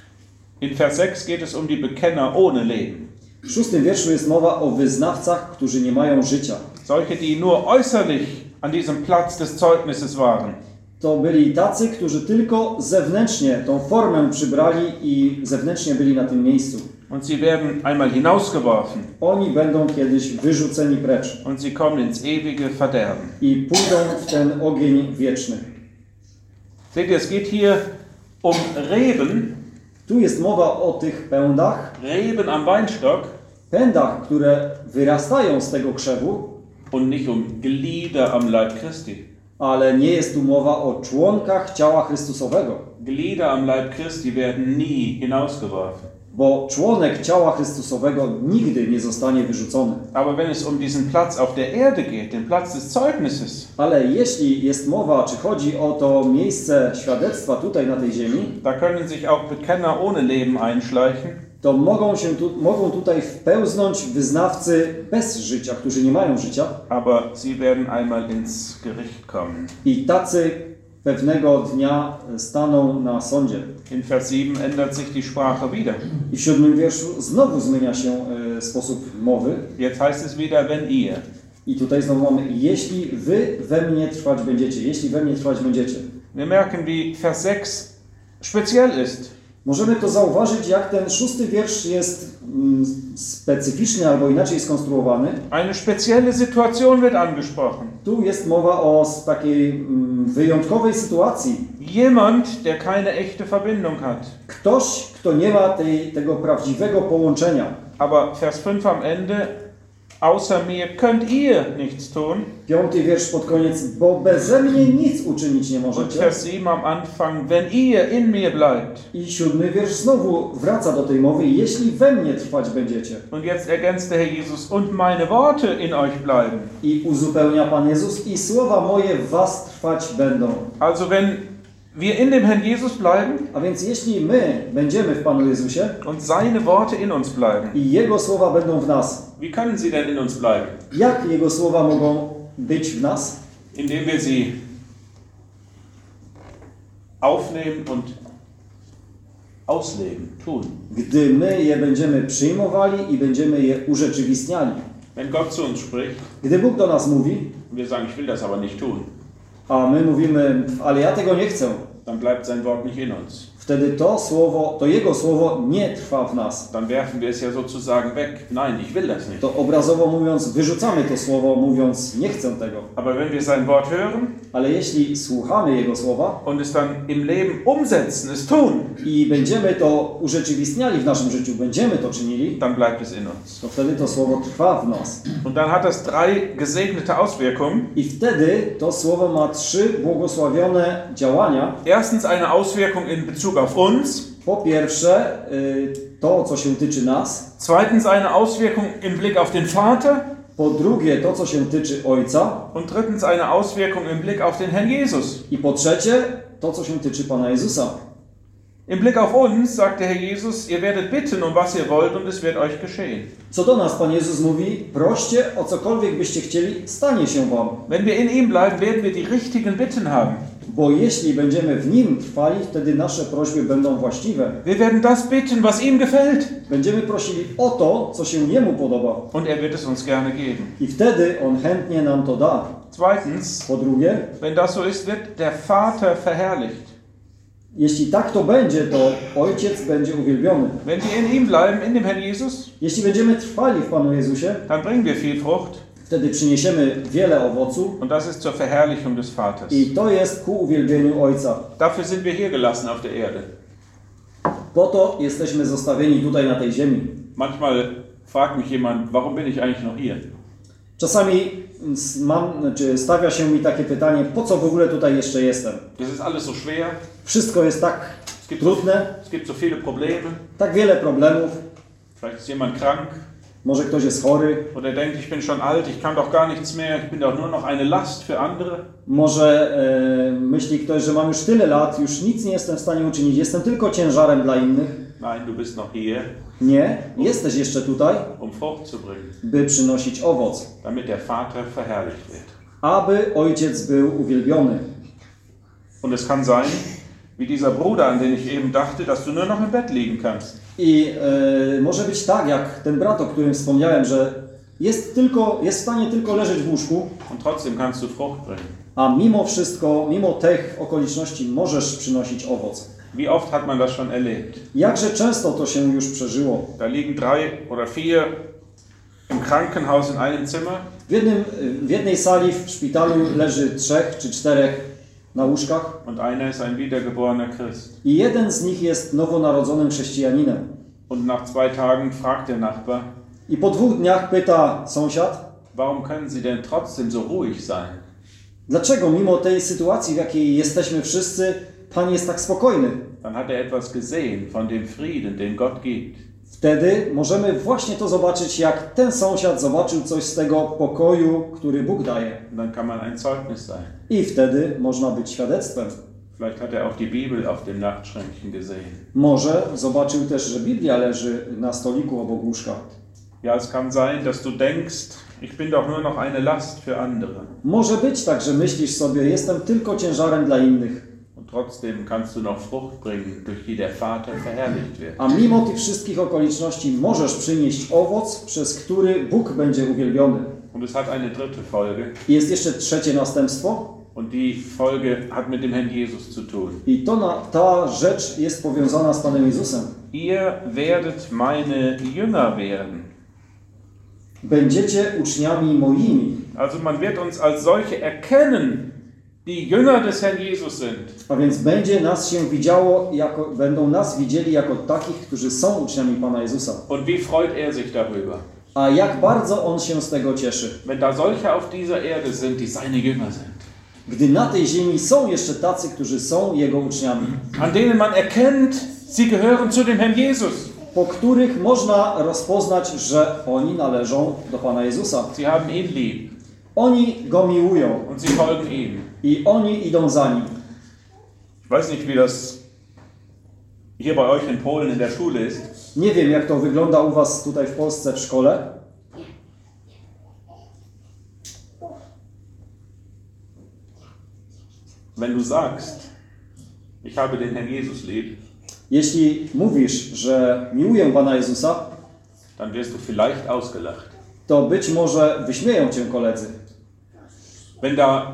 In Vers sechs geht es um die Bekenner ohne Leben. W szóstym wierszu jest mowa o wyznawcach, którzy nie mają życia. Solche, die nur äußerlich an diesem Platz des Zeugnisses waren. To byli tacy, którzy tylko zewnętrznie tą formę przybrali i zewnętrznie byli na tym miejscu. Und sie werden einmal hinausgeworfen Oni będą kiedyś wyrzuceni precz und sie kommen ins ewige Verderben. i pójdą w ten ogień wieczny. Seht ihr, es geht hier um Reben, Tu jest mowa o tych pędach, Reben am Weinstock pędach, które wyrastają z tego krzewu, und nicht um Glieder am Leib Christi. ale nie jest tu mowa o członkach ciała Chrystusowego. Glieder am Leib Christi werden nie hinausgeworfen. bo członek ciała Chrystusowego nigdy nie zostanie wyrzucony. Aber wenn es um diesen Platz auf der Erde geht, den Platz des Zeugnisses, Ale jeśli jest mowa, czy chodzi o to miejsce świadectwa tutaj na tej ziemi, da können sich auch Bekenner ohne Leben einschleichen. to mogą, się tu, mogą tutaj wpełznąć wyznawcy bez życia, którzy nie mają życia, Aber sie werden einmal ins Gericht kommen. i tacy pewnego dnia staną na sądzie. In Vers sieben ändert sich die Sprache wieder. I w siódmym wierszu znowu zmienia się e, sposób mowy. Jetzt heißt es wieder, wenn ihr. I tutaj znowu mamy, jeśli wy we mnie trwać będziecie, jeśli we mnie trwać będziecie. Wir merken, wie Vers sechs speziell ist. Możemy to zauważyć, jak ten szósty wiersz jest mm, specyficzny albo inaczej skonstruowany. Eine spezielle Situation wird angesprochen. Tu jest mowa o s- takiej mm, wyjątkowej sytuacji. Jemand, der keine echte Verbindung hat. Ktoś, kto nie ma tej, tego prawdziwego połączenia. Aber Vers fünf am Ende, außer mir könnt ihr nichts tun. Piąty wiersz pod koniec, bo beze mnie nic uczynić nie Und możecie. Vers sieben am Anfang, wenn ihr in mir bleibt. I siódmy wiersz znowu wraca do tej mowy, jeśli we mnie trwać będziecie. Und jetzt ergänzt der Herr Jesus, und meine Worte in euch bleiben. I uzupełnia Pan Jezus, i słowa moje w was trwać będą. Also wenn wir in dem Herrn Jesus bleiben A więc jeśli my będziemy w Panu Jezusie und seine Worte in uns bleiben, i Jego słowa będą w nas, wie können sie denn in uns bleiben? jak Jego słowa mogą być w nas? Indem wir sie aufnehmen und ausleben, tun. Gdy my je będziemy przyjmowali i będziemy je urzeczywistniali. Wenn Gott zu uns spricht Gdy Bóg do nas mówi, und wir sagen, ich will das aber nicht tun, a my mówimy, ale ja tego nie chcę, dann bleibt sein Wort nicht in uns. wtedy to słowo, to Jego słowo nie trwa w nas. Dann werfen wir es ja sozusagen weg. Nein, ich will das nicht. To obrazowo mówiąc, wyrzucamy to słowo, mówiąc, nie chcę tego. Aber wenn wir sein Wort hören Ale jeśli słuchamy Jego słowa und es dann im Leben umsetzen, es tun, i będziemy to urzeczywistniali w naszym życiu, będziemy to czynili, dann bleibt es in uns. to wtedy to słowo trwa w nas. Und dann hat das drei gesegnete Auswirkungen. I wtedy to słowo ma trzy błogosławione działania. Erstens eine Auswirkung in Bezug auf uns. Po pierwsze, y, to, co się tyczy nas. Zweitens eine Auswirkung im Blick auf den Vater. Po drugie, to, co się tyczy Ojca. Und drittens eine Auswirkung im Blick auf den Herrn Jesus. I po trzecie, to, co się tyczy Pana Jezusa. Im Blick auf uns sagt der Herr Jesus, ihr werdet bitten um was ihr wollt und es wird euch geschehen. Co do nas Pan Jezus mówi, proście o cokolwiek byście chcieli, stanie się wam. Wenn wir in ihm bleiben, werden wir die richtigen Bitten haben. Bo jeśli będziemy w Nim trwali, wtedy nasze prośby będą właściwe. Wir werden das bitten, was ihm gefällt. Będziemy prosili o to, co się Jemu podoba. Und er wird es uns gerne geben. I wtedy On chętnie nam to da. Zweitens, Po drugie, wenn das so ist, wird der Vater verherrlicht. jeśli tak to będzie, to Ojciec będzie uwielbiony. Wenn wir in ihm bleiben, in dem Herrn Jesus, Jeśli będziemy trwali w Panu Jezusie, dann bringen wir viel Frucht. wtedy przyniesiemy wiele owocu Und das ist zur Verherrlichung des Vaters. i to jest ku uwielbieniu Ojca. Dafür sind wir hier gelassen auf der Erde. Po to jesteśmy zostawieni tutaj na tej ziemi. Manchmal fragt mich jemand, warum bin ich eigentlich noch hier? Czasami mam, czy stawia się mi takie pytanie, po co w ogóle tutaj jeszcze jestem? Das ist alles so schwer. Wszystko jest tak Es gibt, so, trudne, es gibt so viele Probleme. tak wiele problemów. Vielleicht ist jemand krank Może ktoś jest chory, oder denkt, ich bin schon alt, ich kann doch gar nichts mehr, ich bin doch nur noch eine Last für andere. może e, myśli ktoś, że mam już tyle lat, już nic nie jestem w stanie uczynić, jestem tylko ciężarem dla innych. Nein, du bist noch hier, Nie, jesteś jeszcze tutaj, um Frucht zu bringen, by przynosić owoc, damit der Vater verherrlicht wird. aby Ojciec był uwielbiony. Und es kann sein, wie dieser Bruder, an den ich eben dachte, dass du nur noch im Bett liegen kannst. I e, może być tak, jak ten brat, o którym wspomniałem, że jest, tylko, jest w stanie tylko leżeć w łóżku, Und trotzdem kannst du Frucht bringen. a mimo wszystko, mimo tych okoliczności możesz przynosić owoc. Wie oft hat man das schon erlebt? Jakże często to się już przeżyło. Da liegen drei oder vier im Krankenhaus in einem Zimmer. W, jednym, w jednej sali w szpitalu leży trzech czy czterech na łóżkach Und einer ist ein wiedergeborener Christ. i jeden z nich jest nowonarodzonym chrześcijaninem. Und nach zwei Tagen fragt der Nachbar, I po dwóch dniach pyta sąsiad, warum können Sie denn trotzdem so ruhig sein? dlaczego mimo tej sytuacji, w jakiej jesteśmy wszyscy, Pan jest tak spokojny. Dann hat er etwas gesehen von dem Frieden, den Gott gibt. Wtedy możemy właśnie to zobaczyć, jak ten sąsiad zobaczył coś z tego pokoju, który Bóg daje. Und dann kann man ein Zeugnis sein. I wtedy można być świadectwem. Vielleicht hat er auch die Bibel auf dem Nachtschränkchen gesehen. Może zobaczył też, że Biblia leży na stoliku obok łóżka. Ja, es kann sein, dass du denkst, ich bin doch nur noch eine Last für andere. Może być tak, że myślisz sobie, jestem tylko ciężarem dla innych. Und trotzdem kannst du noch Frucht bringen, durch die der Vater verherrlicht wird. A mimo tych wszystkich okoliczności możesz przynieść owoc, przez który Bóg będzie uwielbiony. Und es hat eine dritte Folge. I jest jeszcze trzecie następstwo. Und die Folge hat mit dem Herrn Jesus zu tun. I to na, ta rzecz jest powiązana z Panem Jezusem. Ihr werdet meine Jünger werden. Będziecie uczniami moimi. Also man wird uns als solche erkennen, die Jünger des Herrn Jesus sind. A więc będzie nas się widziało, jako, będą nas widzieli jako takich, którzy są uczniami Pana Jezusa. Und wie freut er sich darüber? A jak bardzo On się z tego cieszy. Wenn da solche auf dieser Erde sind, die seine Jünger sind. Gdy na tej ziemi są jeszcze tacy, którzy są Jego uczniami. An denen man erkennt, sie gehören zu dem Herrn Jesus. Po których można rozpoznać, że oni należą do Pana Jezusa. Sie haben ihn lieb. Oni Go miłują. Und sie folgen ihm. I oni idą za Nim. Ich weiß nicht, wie das hier bei euch in Polen in der Schule ist. Nie wiem, jak to wygląda u Was tutaj w Polsce w szkole. Wenn du sagst, ich habe den Herrn Jesus lieb, Jeśli mówisz, że miłuję Pana Jezusa, dann wirst du vielleicht ausgelacht. to być może wyśmieją Cię koledzy. Wenn da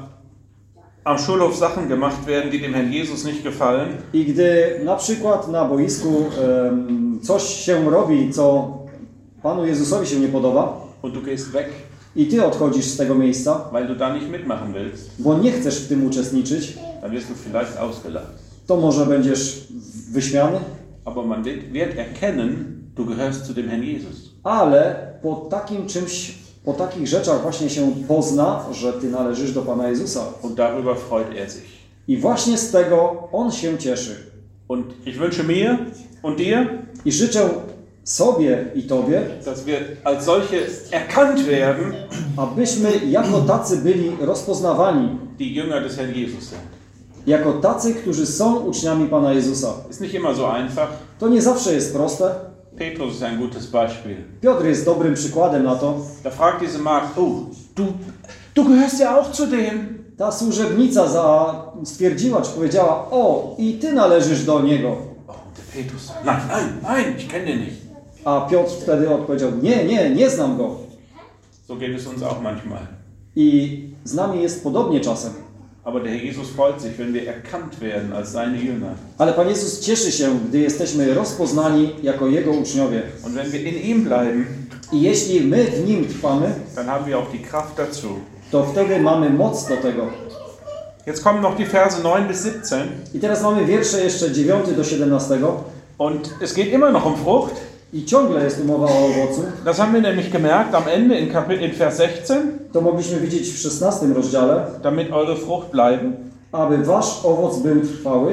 am Schulhof Sachen gemacht werden, die dem Herrn Jesus nicht gefallen, I gdy na przykład na boisku um, coś się robi, co Panu Jezusowi się nie podoba, und du gehst weg, i Ty odchodzisz z tego miejsca, weil du da nicht mitmachen willst, bo nie chcesz w tym uczestniczyć, dann wirst du vielleicht ausgelacht. to może będziesz wyśmiany, Aber man wird, wird erkennen, du gehörst zu dem Herrn Jesus. ale po takim czymś, po takich rzeczach właśnie się pozna, że Ty należysz do Pana Jezusa. Und darüber freut er sich. I właśnie z tego On się cieszy. Und ich wünsche mir und dir, I życzę sobie i Tobie, dass wir als solche erkannt werden, abyśmy jako tacy byli rozpoznawani, die Jünger des Herrn Jesus sind. jako tacy, którzy są uczniami Pana Jezusa. Ist nicht immer so einfach. To nie zawsze jest proste. Petrus ist ein gutes Beispiel. Piotr jest dobrym przykładem na to. Da fragt diese Magd, oh, du, du gehörst ja auch zu dem. Ta służebnica za, stwierdziła, czy powiedziała, o, i Ty należysz do Niego. Oh, der Petrus, nein, nein, nein, ich kenne den nicht. A Piotr wtedy odpowiedział, nie, nie, nie znam Go. So geht es uns auch manchmal. I z nami jest podobnie czasem. Aber der Herr Jesus freut sich, wenn wir erkannt werden als seine Jünger. Ale Pan Jezus cieszy się, gdy jesteśmy rozpoznani jako Jego uczniowie. Und wenn wir in ihm bleiben, I jeśli my w Nim trwamy, dann haben wir auch die Kraft dazu. to wtedy mamy moc do tego. Jetzt kommen noch die Verse neun bis siebzehn. I teraz mamy wiersze jeszcze dziewiąty do siedemnastego. Und es geht immer noch um Frucht. I ciągle jest tu mowa o owocu. Das haben wir nämlich gemerkt am Ende in, Kapitel, in Vers sechzehn. To mogliśmy widzieć w szesnastym rozdziale. Damit eure Frucht bleiben. Aby wasz owoc był trwały.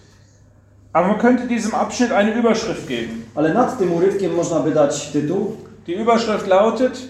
Aber man könnte diesem Abschnitt eine Überschrift geben. Ale nad tym urywkiem można by dać tytuł. Die Überschrift lautet: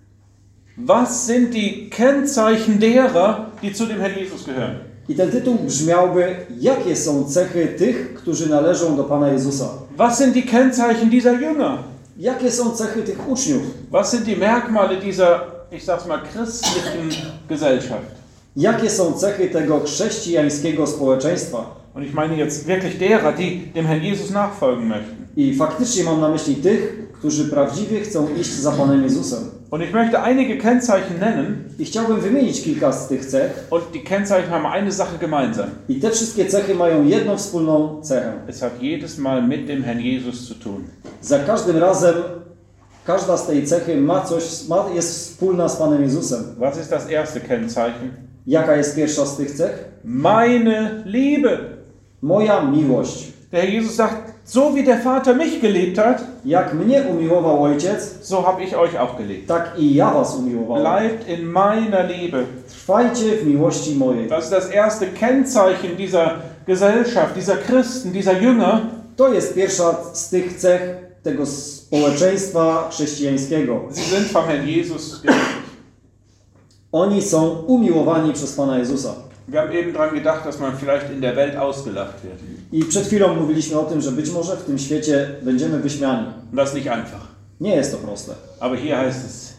Was sind die Kennzeichen derer, die zu dem Herrn Jesus gehören? I ten tytuł brzmiałby: jakie są cechy tych, którzy należą do Pana Jezusa? Was sind die Kennzeichen dieser Jünger? Jakie są cechy tych uczniów? Was sind die Merkmale dieser, ich sag's mal, christlichen Gesellschaft? Jakie są cechy tego chrześcijańskiego społeczeństwa? Und ich meine jetzt wirklich derer, die dem Herrn Jesus nachfolgen möchten. I faktycznie mam na myśli tych, którzy prawdziwie chcą iść za Panem Jezusem. Und ich möchte einige Kennzeichen nennen. I chciałbym wymienić kilka z tych cech. Und die Kennzeichen haben eine Sache gemeinsam. I te wszystkie cechy mają jedną wspólną cechę. Es hat jedes Mal mit dem Herrn Jesus zu tun. Za każdym razem każda z tej cechy ma coś, ma, jest wspólna z Panem Jezusem. Was ist das erste Kennzeichen? Jaka jest pierwsza z tych cech? Meine Liebe. Moja miłość. Der Herr Jesus sagt, so wie der Vater mich geliebt hat, Jak mnie umiłował Ojciec, so habe ich euch auch geliebt. tak i ja was umiłowałem. Bleibt in meiner Liebe. Trwajcie w miłości mojej. Das ist das erste Kennzeichen dieser Gesellschaft, dieser Christen, dieser Jünger, To jest pierwsza z tych cech tego społeczeństwa chrześcijańskiego. sie sind vom Herrn Jesus geliebt. Oni są umiłowani przez Pana Jezusa. Wir haben eben daran gedacht, dass man vielleicht in der Welt ausgelacht wird. I przed chwilą mówiliśmy o tym, że być może w tym świecie będziemy wyśmiani. Und das ist nicht einfach. Nie jest to proste. Aber hier heißt es,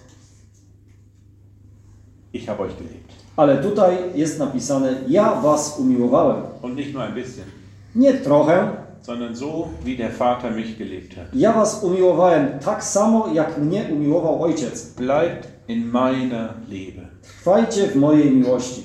ich habe euch geliebt. Ale tutaj jest napisane, ja was umiłowałem. Und nicht nur ein bisschen, Nie trochę, sondern so, wie der Vater mich geliebt hat. ja was umiłowałem tak samo, jak mnie umiłował Ojciec. Bleibt in meiner Liebe. Trwajcie w mojej miłości.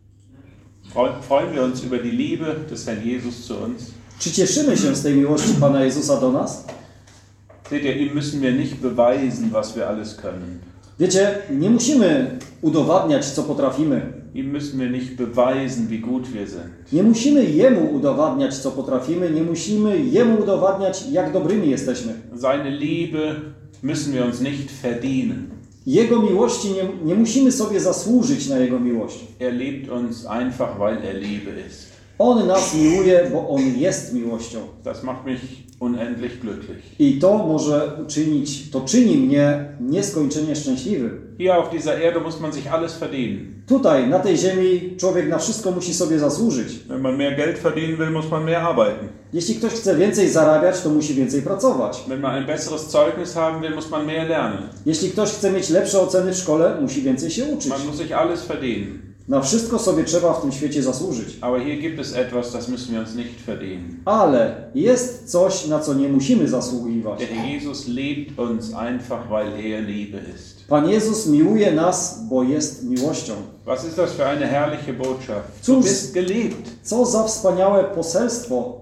Freuen wir uns über die Liebe des Herrn Jesus zu uns? Czy cieszymy się z tej miłości Pana Jezusa do nas? Seht ihr, ihm müssen wir nicht beweisen, was wir alles können. Wiecie, nie musimy udowadniać, co potrafimy. Ihm müssen wir nicht beweisen, wie gut wir sind. Nie musimy Jemu udowadniać, co potrafimy. Nie musimy Jemu udowadniać, jak dobrymi jesteśmy. Seine Liebe müssen wir uns nicht verdienen. Jego miłości nie, nie musimy sobie zasłużyć na Jego miłość. Er liebt uns einfach, weil er Liebe ist. On nas miłuje, bo On jest miłością. Das macht mich unendlich glücklich. I to może uczynić, to czyni mnie nieskończenie szczęśliwym. Hier auf dieser Erde muss man sich alles verdienen. Tutaj, na tej ziemi, człowiek na wszystko musi sobie zasłużyć. Wenn man mehr Geld verdienen will, muss man mehr arbeiten. Jeśli ktoś chce więcej zarabiać, to musi więcej pracować. Wenn man ein besseres Zeugnis haben will, muss man mehr lernen. Jeśli ktoś chce mieć lepsze oceny w szkole, musi więcej się uczyć. Man muss sich alles verdienen. Na wszystko sobie trzeba w tym świecie zasłużyć. Aber hier gibt es etwas, das müssen wir uns nicht verdienen. Ale jest coś, na co nie musimy zasługiwać. Der Herr Jesus liebt uns einfach, weil er Liebe ist. Pan Jezus miłuje nas, bo jest miłością. Was ist das für eine herrliche Botschaft? Cóż, Du bist geliebt. co za wspaniałe poselstwo.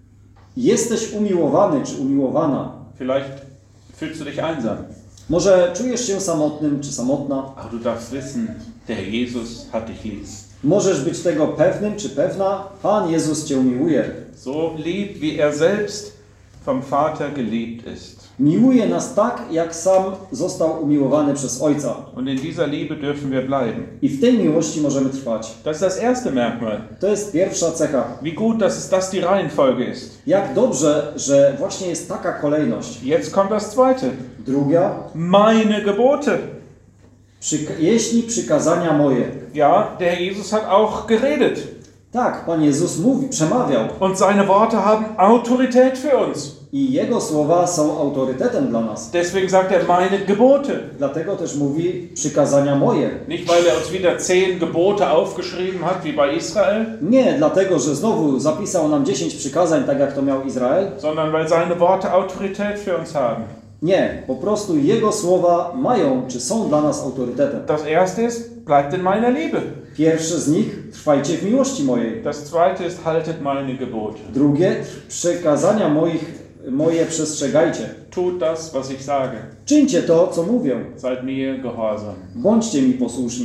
Jesteś umiłowany czy umiłowana. Vielleicht fühlst du dich einsam. Może czujesz się samotnym czy samotna. Aber du darfst wissen, der Herr Jesus hat dich lieb. Możesz być tego pewnym czy pewna. Pan Jezus cię miłuje. So lieb, wie er selbst vom Vater geliebt ist. Miłuje nas tak, jak sam został umiłowany przez Ojca. Und in dieser Liebe dürfen wir bleiben. I w tej miłości możemy trwać. Das ist das erste Merkmal. To jest pierwsza cecha. Wie gut, dass es das die Reihenfolge ist. Jak dobrze, że właśnie jest taka kolejność. Jetzt kommt das zweite. Druga. Meine Gebote. Przyka- jeśli przykazania moje. Ja, der Herr Jesus hat auch geredet. Tak, Pan Jezus mówi, przemawiał. Und seine Worte haben Autorität für uns. I Jego słowa są autorytetem dla nas. Deswegen sagt er meine Gebote. Dlatego też mówi przykazania moje. Nicht, weil er uns wieder zehn Gebote aufgeschrieben hat, wie bei Israel, Nie dlatego, że znowu zapisał nam dziesięć przykazań, tak jak to miał Izrael. sondern weil seine Worte Autorität für uns haben. Nie, po prostu Jego słowa mają, czy są dla nas autorytetem. Das erste ist, bleibt in meiner Liebe. Pierwsze z nich, trwajcie w miłości mojej. Das zweite ist, haltet meine Gebote. Drugie, przykazania moich, moje przestrzegajcie. Tut das, was ich sage. Czyńcie to, co mówię. Seid mir gehorsam. Bądźcie mi posłuszni.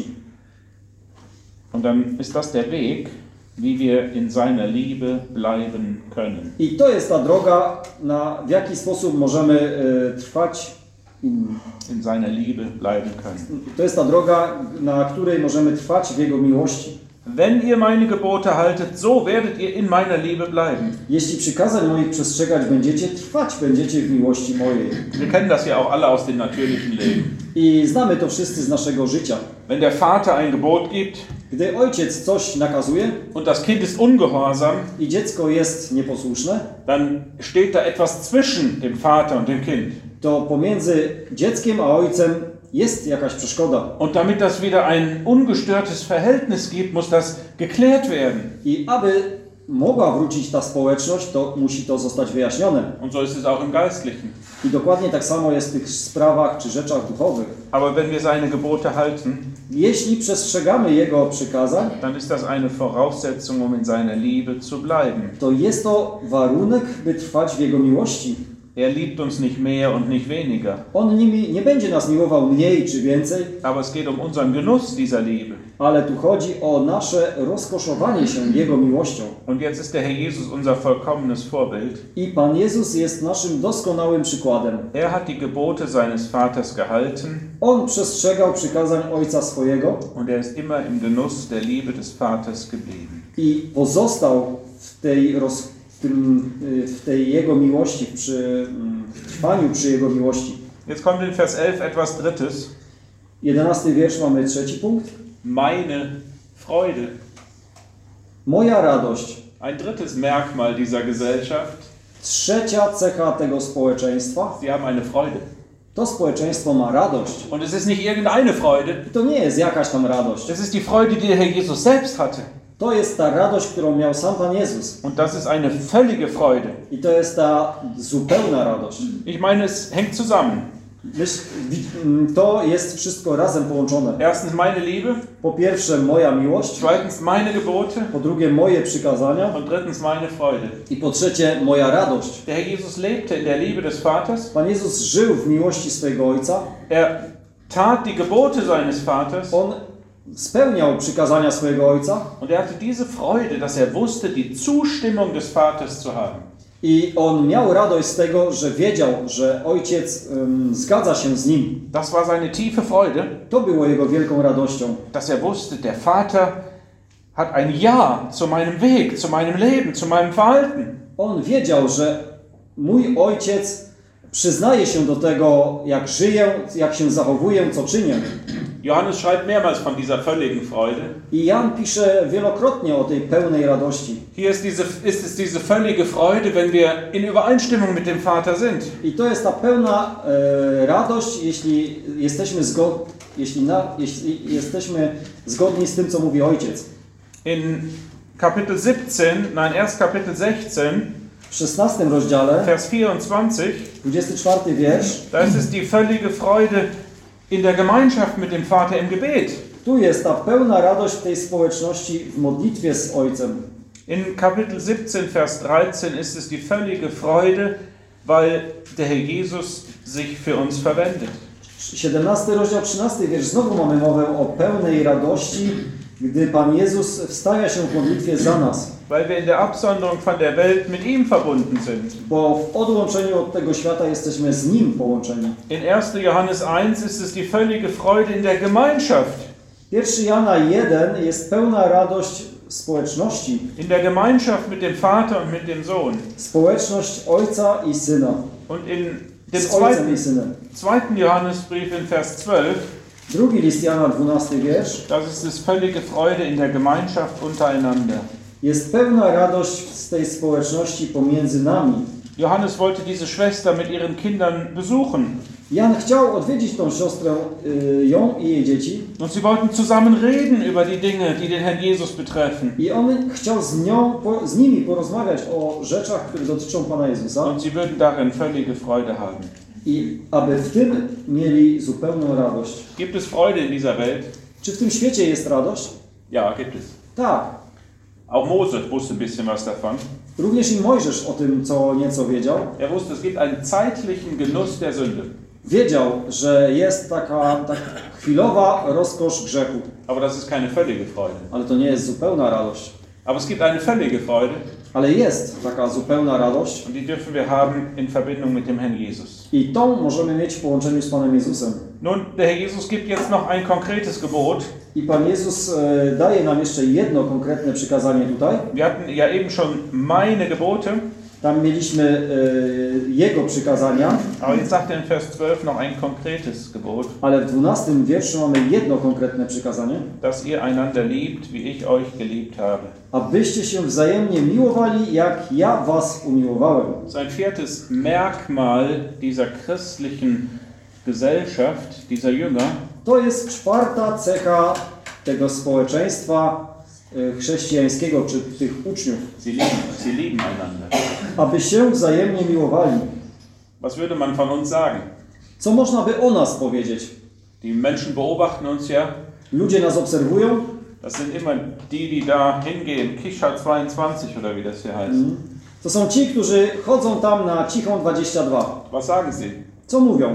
Und dann ist das der Weg, wie wir in seiner Liebe bleiben können. I to jest ta droga, na, w jaki sposób możemy e, trwać. mm, In seiner Liebe bleiben können. To jest ta droga, na której możemy trwać w Jego miłości. Wenn ihr meine Gebote haltet, so werdet ihr in meiner Liebe bleiben. Jeśli przykazań moich przestrzegać będziecie, trwać będziecie w miłości mojej. Wir kennen das ja auch alle aus dem natürlichen Leben. I znamy to wszyscy z naszego życia. Wenn der Vater ein Gebot gibt Gdy ojciec coś nakazuje und das Kind ist ungehorsam, i dziecko jest nieposłuszne, dann steht da etwas zwischen dem Vater und dem Kind. to pomiędzy dzieckiem a ojcem jest jakaś przeszkoda. Und damit das wieder ein ungestörtes Verhältnis gibt, muss das geklärt werden. I aby mogła wrócić ta społeczność, to musi to zostać wyjaśnione. Und so ist es auch im Geistlichen. I dokładnie tak samo jest w tych sprawach czy rzeczach duchowych. Aber wenn wir seine Gebote halten, Jeśli przestrzegamy Jego przykazań, dann ist das eine Voraussetzung, um in seiner Liebe zu bleiben. to jest to warunek, by trwać w Jego miłości. Er liebt uns nicht mehr und nicht weniger. On nie, nie będzie nas miłował mniej czy więcej, Aber es geht um unseren Genuss dieser Liebe. ale tu chodzi o nasze rozkoszowanie się Jego miłością. Und jetzt ist der Herr Jesus unser vollkommenes Vorbild. I Pan Jezus jest naszym doskonałym przykładem. Er hat die Gebote seines Vaters gehalten On przestrzegał przykazań Ojca swojego und er ist immer im Genuss der Liebe des Vaters geblieben. i pozostał w w tej, roz, w tym, w tej Jego miłości, przy w trwaniu przy Jego miłości. Jetzt kommt in Vers elf etwas Drittes. Jedenasty wiersz, mamy trzeci punkt. Meine Freude. Moja radość. Ein drittes Merkmal dieser Gesellschaft. Trzecia cecha tego społeczeństwa. Sie haben eine Freude. To społeczeństwo ma radość. Und es ist nicht irgendeine Freude. I to nie jest jakaś tam radość. Es ist die Freude, die der Herr Jesus selbst hatte. To jest ta radość, którą miał sam Pan Jezus. Und das ist eine völlige Freude. I to jest ta zupełna radość. Ich meine, es hängt zusammen. Myśl, to jest wszystko razem połączone. Erstens meine Liebe. Po pierwsze moja miłość. Zweitens meine Gebote. Po drugie moje przykazania. Und drittens meine Freude. I po trzecie moja radość. Der Herr Jesus lebte in der Liebe des Vaters. Pan Jezus żył w miłości swojego Ojca. Er tat die Gebote seines Vaters. On spełniał przykazania swojego Ojca. Und er hatte diese Freude, dass er wusste, die Zustimmung des Vaters zu haben. I on miał radość z tego, że wiedział, że Ojciec um, zgadza się z nim. Das war seine tiefe Freude. To było jego wielką radością. Dass er wusste, der Vater hat ein Ja zu meinem Weg, zu meinem Leben, zu meinem Verhalten. On wiedział, że mój Ojciec przyznaje się do tego, jak żyję, jak się zachowuję, co czynię. Johannes schreibt mehrmals von dieser völligen Freude. I Jan pisze wielokrotnie o tej pełnej radości. Hier ist, diese, ist es diese völlige Freude, wenn wir in Übereinstimmung mit dem Vater sind. I to jest ta pełna e, radość, jeśli jesteśmy, zgo, jeśli, na, jeśli jesteśmy zgodni z tym, co mówi Ojciec. In Kapitel siebzehn, nein, erst Kapitel sechzehn, w szesnastym rozdziale, Vers vierundzwanzig, dwudziesty czwarty wiersz, da ist es die völlige Freude in der Gemeinschaft mit dem Vater im Gebet. Tu jest ta pełna radość w tej społeczności w modlitwie z Ojcem. In Kapitel siebzehn, Vers dreizehn ist es die völlige Freude, weil der Herr Jesus sich für uns verwendet. siedemnasty rozdział, trzynasty wiersz. Znowu mamy mowę o pełnej radości, gdy Pan Jezus wstawia się w modlitwie za nas. Weil wir in der Absonderung von der Welt mit ihm verbunden sind. Bo w odłączeniu od tego świata jesteśmy z Nim połączeni. In erster Johannes eins ist es die völlige Freude in der Gemeinschaft. pierwszy Jana jeden jest pełna radość społeczności. In der Gemeinschaft mit dem Vater und mit dem Sohn. Społeczność Ojca i Syna. Und in dem z Ojcem zweiten, i Synem. zweiten Johannesbrief in Vers zwölf, drugi list Jana, dwunasty wiersz. das ist das völlige Freude in der Gemeinschaft untereinander. Jest pełna radość z tej społeczności pomiędzy nami. Johannes wollte diese Schwester mit ihren Kindern besuchen. Jan chciał odwiedzić tą siostrę, y, ją i jej dzieci. Und sie wollten zusammen reden über die Dinge, die den Herrn Jesus betreffen. I on chciał z nią, po, z nimi porozmawiać o rzeczach, które dotyczą Pana Jezusa. Und sie würden darin völlige Freude haben. I aby w tym mieli zupełną radość. Gibt es Freude in dieser Welt? Czy w tym świecie jest radość? Ja, gibt es. Tak. Auch Mose wusste ein bisschen was davon. Również i Mojżesz o tym co nieco wiedział. Er wusste, es gibt einen zeitlichen Genuss der Sünde. Wiedział, że jest taka, taka chwilowa rozkosz grzechu. Aber das ist keine völlige Freude. Ale to nie jest zupełna radość. Aber es gibt eine völlige Freude. Ale jest taka zupełna radość. Und die dürfen wir haben in Verbindung mit dem Herrn Jesus. I tą możemy mieć w połączeniu z Panem Jezusem. Nun, der Herr Jesus gibt jetzt noch ein konkretes Gebot. I Pan Jezus e, daje nam jeszcze jedno konkretne przykazanie tutaj. Wir hatten ja eben schon meine Gebote. Tam mieliśmy e, Jego przykazania. Aber jetzt sagt er in Vers zwölf noch ein konkretes Gebot. Ale w dwunastym wierszu mamy jedno konkretne przykazanie. Dass ihr einander liebt, wie ich euch geliebt habe. Abyście się wzajemnie miłowali, jak ja was umiłowałem. Sein viertes Merkmal dieser christlichen Gesellschaft, dieser Jünger, To jest czwarta cecha tego społeczeństwa e, chrześcijańskiego, czy tych uczniów. sie lieben, sie lieben einander. Aby się wzajemnie miłowali. Was würde man von uns sagen? Co można by o nas powiedzieć? Die Menschen beobachten uns ja. Ludzie nas obserwują. Das sind immer die, die da hingehen. Kichert zweiundzwanzig oder wie das hier heißt. To są ci, którzy chodzą tam na Cichą dwadzieścia dwa. Was sagen sie? Co mówią?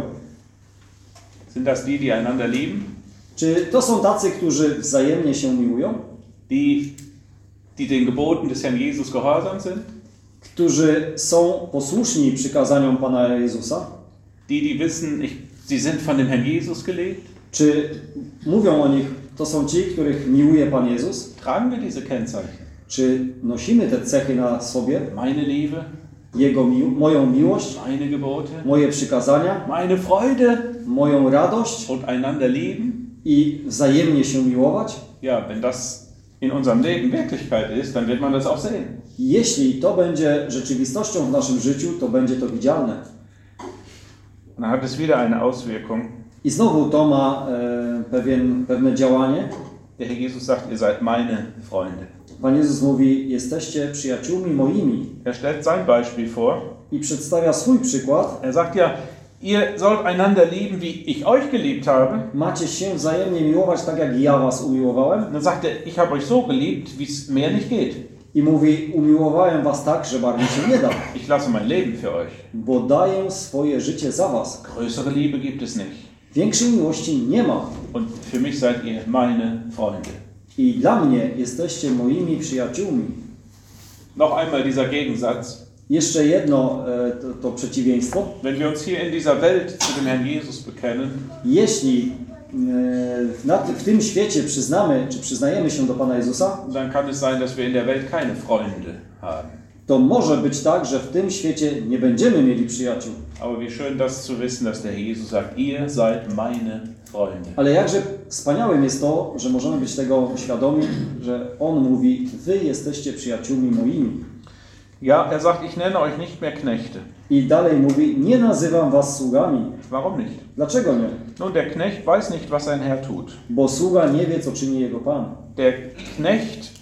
Sind das die, die einander lieben? Czy to są tacy, którzy wzajemnie się miłują? Die, die den Geboten des Herrn Jesus gehorsam sind? Którzy są posłuszni przykazaniom Pana Jezusa? Die, die wissen, ich, sie sind von dem Herrn Jesus geliebt? Czy mówią o nich, to są ci, których miłuje Pan Jezus? Tragen wir diese Kennzeichen? Czy nosimy te cechy na sobie? Meine Liebe, Jego mi moją miłość, meine Gebote, moje przykazania, meine Freude moją radość und einander lieben. i wzajemnie się miłować? Ja, wenn das in unserem Leben Wirklichkeit ist, dann wird man das auch sehen. Jeśli to będzie rzeczywistością w naszym życiu, to będzie to widzialne. Dann hat es wieder eine Auswirkung. I znowu to ma e, pewien, pewne działanie. Der Herr Jesus sagt, ihr seid meine Freunde. Pan Jezus mówi, jesteście przyjaciółmi moimi. Er stellt sein Beispiel vor. I przedstawia swój przykład. Er sagt ja, ihr sollt einander lieben, wie ich euch geliebt habe. Macie się wzajemnie miłować tak, jak ja was umiłowałem. Und dann sagt er, ich habe euch so geliebt, wie es mehr nicht geht. I mówi, umiłowałem was tak, że bardziej się nie da. Ich lasse mein Leben für euch. Bo daję swoje życie za was. Größere Liebe gibt es nicht. Większej miłości nie ma. Und für mich seid ihr meine Freunde. I dla mnie jesteście moimi przyjaciółmi. Noch einmal dieser Gegensatz. Jeszcze jedno e, to, to przeciwieństwo. Wenn wir uns hier in dieser Welt zu dem Herrn Jesus bekennen, Jeśli e, na, w tym świecie przyznamy, czy przyznajemy się do Pana Jezusa, dann kann es sein, dass wir in der Welt keine Freunde haben. to może być tak, że w tym świecie nie będziemy mieli przyjaciół. Aber wie schön das zu wissen, dass der Herr Jesus sagt, ihr seid meine Freunde. Ale jakże wspaniałym jest to, że możemy być tego świadomi, że On mówi, wy jesteście przyjaciółmi moimi. Ja, er sagt, ich nenne euch nicht mehr Knechte. I dalej mówi, nie nazywam was sługami. Warum nicht? Dlaczego nie? Nun, der Knecht weiß nicht, was sein Herr tut. Bo sługa nie wie, co czyni jego Pan. Der Knecht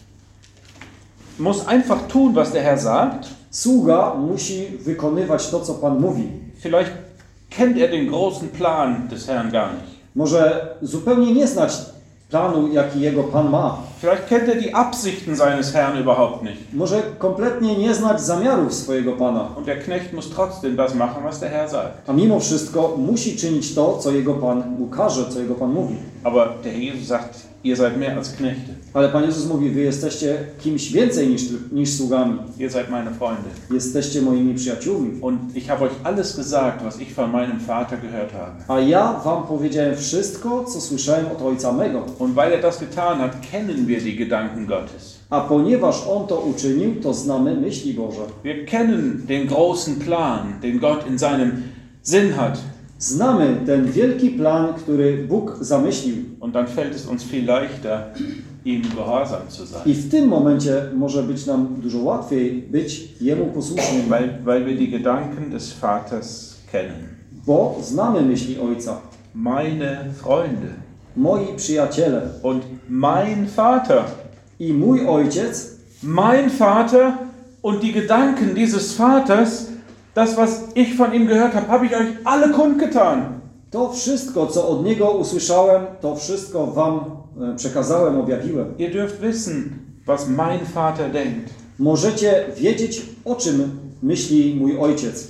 muss einfach tun, was der Herr sagt. Sługa musi wykonywać to, co Pan mówi. Vielleicht kennt er den großen Plan des Herrn gar nicht. Może zupełnie nie znać planu, jaki jego Pan ma. Vielleicht kennt er die Absichten seines Herrn überhaupt nicht. Może kompletnie nie znać zamiarów swojego Pana. Und der Knecht muss trotzdem das machen, was der Herr sagt. A mimo wszystko musi czynić to, co jego Pan mu każe, co jego Pan mówi. Aber der Herr Jesus sagt, ihr seid mehr als Knechte. Ale Pan Jezus mówi, wy jesteście kimś więcej niż, niż sługami. Ihr seid meine Freunde. Jesteście moimi przyjaciółmi. Und ich habe euch alles gesagt, was ich von meinem Vater gehört habe. A ja wam powiedziałem wszystko, co słyszałem od Ojca mego. Und weil er das getan hat, kennen wir die Gedanken Gottes. A ponieważ On to uczynił, to znamy myśli Boże. Wir kennen den großen Plan, den Gott in seinem Sinn hat. Znamy ten wielki plan, który Bóg zamyślił. Und dann fällt es uns viel leichter, ihm gehorsam zu sein. I w tym momencie może być nam dużo łatwiej być Jemu posłusznym, Weil, weil wir die Gedanken des Vaters kennen. bo znamy myśli Ojca. Meine Freunde Moi przyjaciele und mein Vater. i mój Ojciec, Mein Vater und die Gedanken dieses Vaters, das, was ich von ihm gehört habe, habe ich euch alle kundgetan. to wszystko, co od Niego usłyszałem, to wszystko wam e, przekazałem, objawiłem. Ihr dürft wissen, was mein Vater denkt. Możecie wiedzieć, o czym myśli mój Ojciec.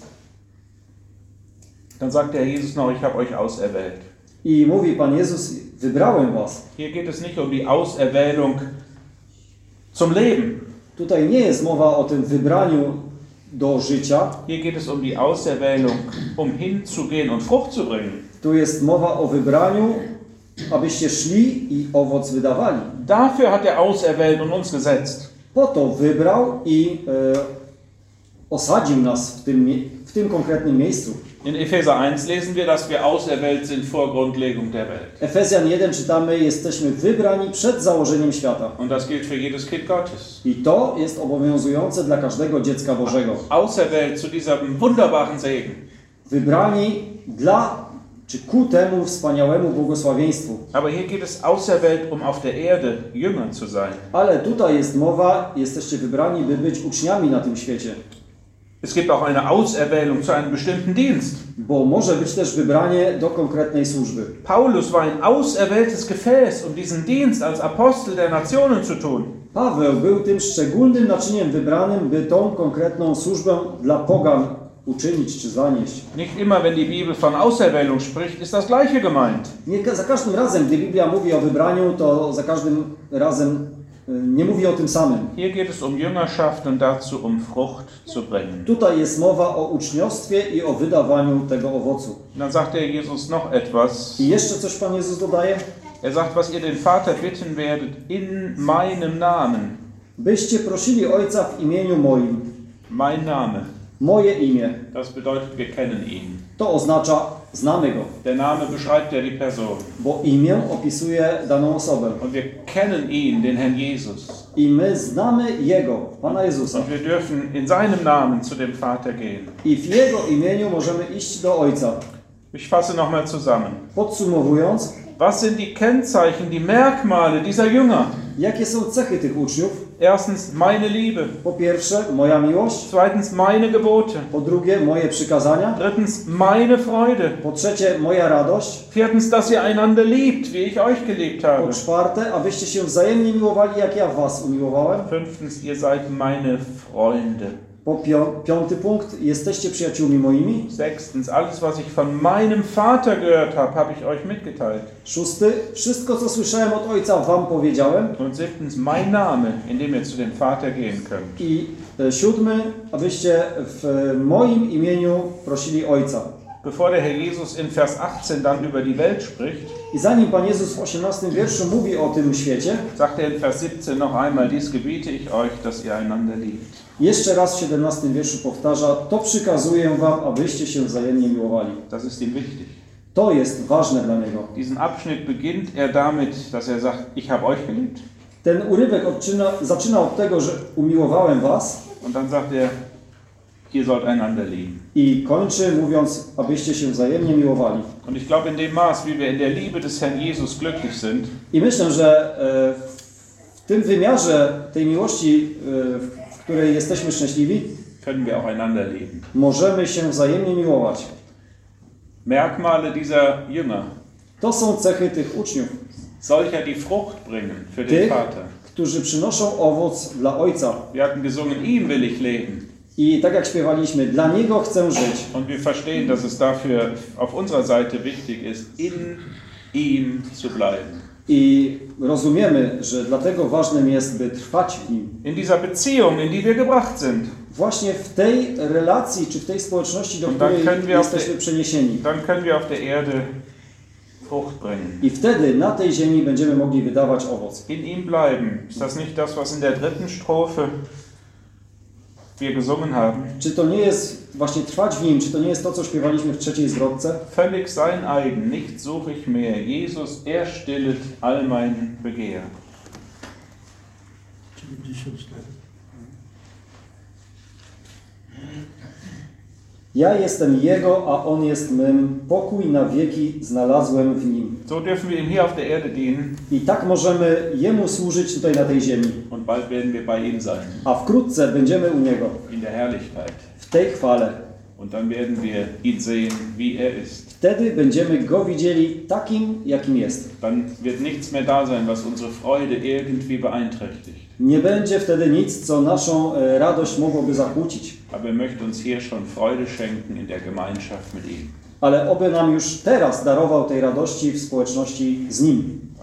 Dann sagt der Herr Jesus noch, ich habe euch auserwählt. I mówi Pan Jezus, wybrałem was. Hier geht es nicht um die Auserwählung zum Leben. Tutaj nie jest mowa o tym wybraniu do życia. Hier geht es um die Auserwählung, um hinzugehen und Frucht zu bringen. Tu jest mowa o wybraniu, abyście szli i owoc wydawali. Dafür hat er auserwählt und uns gesetzt. Po to wybrał i e, osadził nas w tym, mie- w tym konkretnym miejscu. In Epheser eins lesen wir, dass wir auserwählt sind vor Grundlegung der Welt. Efezjan jeden czytamy, jesteśmy wybrani przed założeniem świata. Und das gilt für jedes Kind Gottes. I to jest obowiązujące dla każdego dziecka Bożego. Auserwählt zu diesem wunderbaren Segen. Wybrani dla, czy ku temu wspaniałemu błogosławieństwu. Aber hier geht es auserwählt, um auf der Erde Jünger zu sein. Ale tutaj jest mowa, jesteście wybrani, by być uczniami na tym świecie. Es gibt auch eine Auserwählung zu einem bestimmten Dienst. Bo może być też wybranie do konkretnej służby. Paulus war ein auserwähltes Gefäß, um diesen Dienst als Apostel der Nationen zu tun. Paweł był tym szczególnym naczyniem wybranym, by tą konkretną służbę dla pogan uczynić czy zanieść. Nicht immer, wenn die Bibel von Auserwählung spricht, ist das Gleiche gemeint. Nie, za każdym razem, gdy Biblia mówi o wybraniu, to za każdym razem y, nie mówi o tym samym. Hier geht es um Jüngerschaft und dazu, um Frucht zu bringen. Tutaj jest mowa o uczniostwie i o wydawaniu tego owocu. Dann sagt der Jesus noch etwas. I jeszcze coś Pan Jezus dodaje. Er sagt, was ihr den Vater bitten werdet in meinem Namen. byście prosili Ojca w imieniu moim. Mein Name, Moje imię. das bedeutet, wir kennen ihn. To oznacza, znamy Go. Der Name beschreibt ja die Person. Bo imię opisuje daną osobę. Und wir kennen ihn, den Herrn Jesus. I my znamy Jego, Pana Jezusa. Und wir dürfen in seinem Namen zu dem Vater gehen. I w Jego imieniu możemy iść do Ojca. Ich fasse nochmal zusammen. Podsumowując, Was sind die Kennzeichen, die Merkmale dieser Jünger? jakie są cechy tych uczniów? Erstens meine Liebe. Po pierwsze, moja miłość. Zweitens meine Gebote. Po drugie, moje przykazania. Drittens meine Freude. Po trzecie, moja radość. Viertens, dass ihr einander liebt, wie ich euch geliebt Po habe. czwarte, abyście się wzajemnie miłowali, jak ja was umiłowałem. Fünftens, ihr seid meine Freunde. Po pią- piąty punkt, jesteście przyjaciółmi moimi. Sechstens, alles, was ich von meinem Vater gehört habe, habe ich euch mitgeteilt. Szósty, wszystko co słyszałem od Ojca wam powiedziałem. Und siebtens, mein Name, in dem ihr zu dem Vater gehen könnt. I e, siódmy, abyście w moim imieniu prosili Ojca. Bevor der Herr Jesus in Vers achtzehn dann über die Welt spricht, I zanim Pan Jezus w osiemnastym wierszu mówi o tym świecie, sagt er in Vers siebzehn noch einmal, dies gebiete ich euch, dass ihr einander liebt. jeszcze raz w siedemnastym wierszu powtarza, to przykazuję wam, abyście się wzajemnie miłowali. Das ist ihm wichtig. To jest ważne dla Niego. Diesen Abschnitt beginnt er damit, dass er sagt, ich habe euch geliebt. Ten urywek odczyna, zaczyna od tego, że umiłowałem was Und dann sagt er, ihr sollt einander lieben. i kończy mówiąc, abyście się wzajemnie miłowali. Und ich glaube, in dem Maß, wie wir in der Liebe des Herrn Jesus glücklich sind, I myślę, że e, w tym wymiarze tej miłości, e, w której jesteśmy szczęśliwi, können wir auch einander lieben. możemy się wzajemnie miłować. Merkmale dieser Jünger, To są cechy tych uczniów, solcher, die Frucht bringen für den tych, Vater. którzy przynoszą owoc dla Ojca. Wir hatten gesungen, ihm will ich leben. I tak jak śpiewaliśmy, dla Niego chcę żyć. Und wir verstehen, dass es dafür auf unserer Seite wichtig ist, in ihm zu bleiben. I rozumiemy, że dlatego ważnym jest, by trwać w Nim. In dieser Beziehung, in die wir gebracht sind. Właśnie w tej relacji, czy w tej społeczności, do Und dann której können wir auf jesteśmy der- przeniesieni. Dann können wir auf der Erde Frucht bringen. I wtedy na tej ziemi będziemy mogli wydawać owoc. In ihm bleiben. Ist das nicht das, was in der dritten Strophe wir gesungen haben? Czy to nie jest właśnie trwać w Nim, czy to nie jest to, co śpiewaliśmy w trzeciej zwrotce? Völlig sein eigen, nichts suche ich mehr. Jesus, er stillet all mein Begehr. Ja jestem Jego, a On jest mym. Pokój na wieki znalazłem w Nim. So dürfen wir ihm hier auf der Erde dienen I tak możemy Jemu służyć tutaj na tej ziemi. und bald werden wir bei ihm sein, A wkrótce będziemy u Niego, in der Herrlichkeit. w tej chwale. Und dann werden wir ihn sehen, wie er ist. Wtedy będziemy Go widzieli takim, jakim jest. Dann wird nichts mehr da sein, was unsere Freude irgendwie beeinträchtigt. Nie będzie wtedy nic, co naszą e, radość mogłoby zakłócić. Aber er möchte uns hier schon Freude schenken in der Gemeinschaft mit ihm. Ale oby nam już teraz darował tej radości w społeczności z Nim.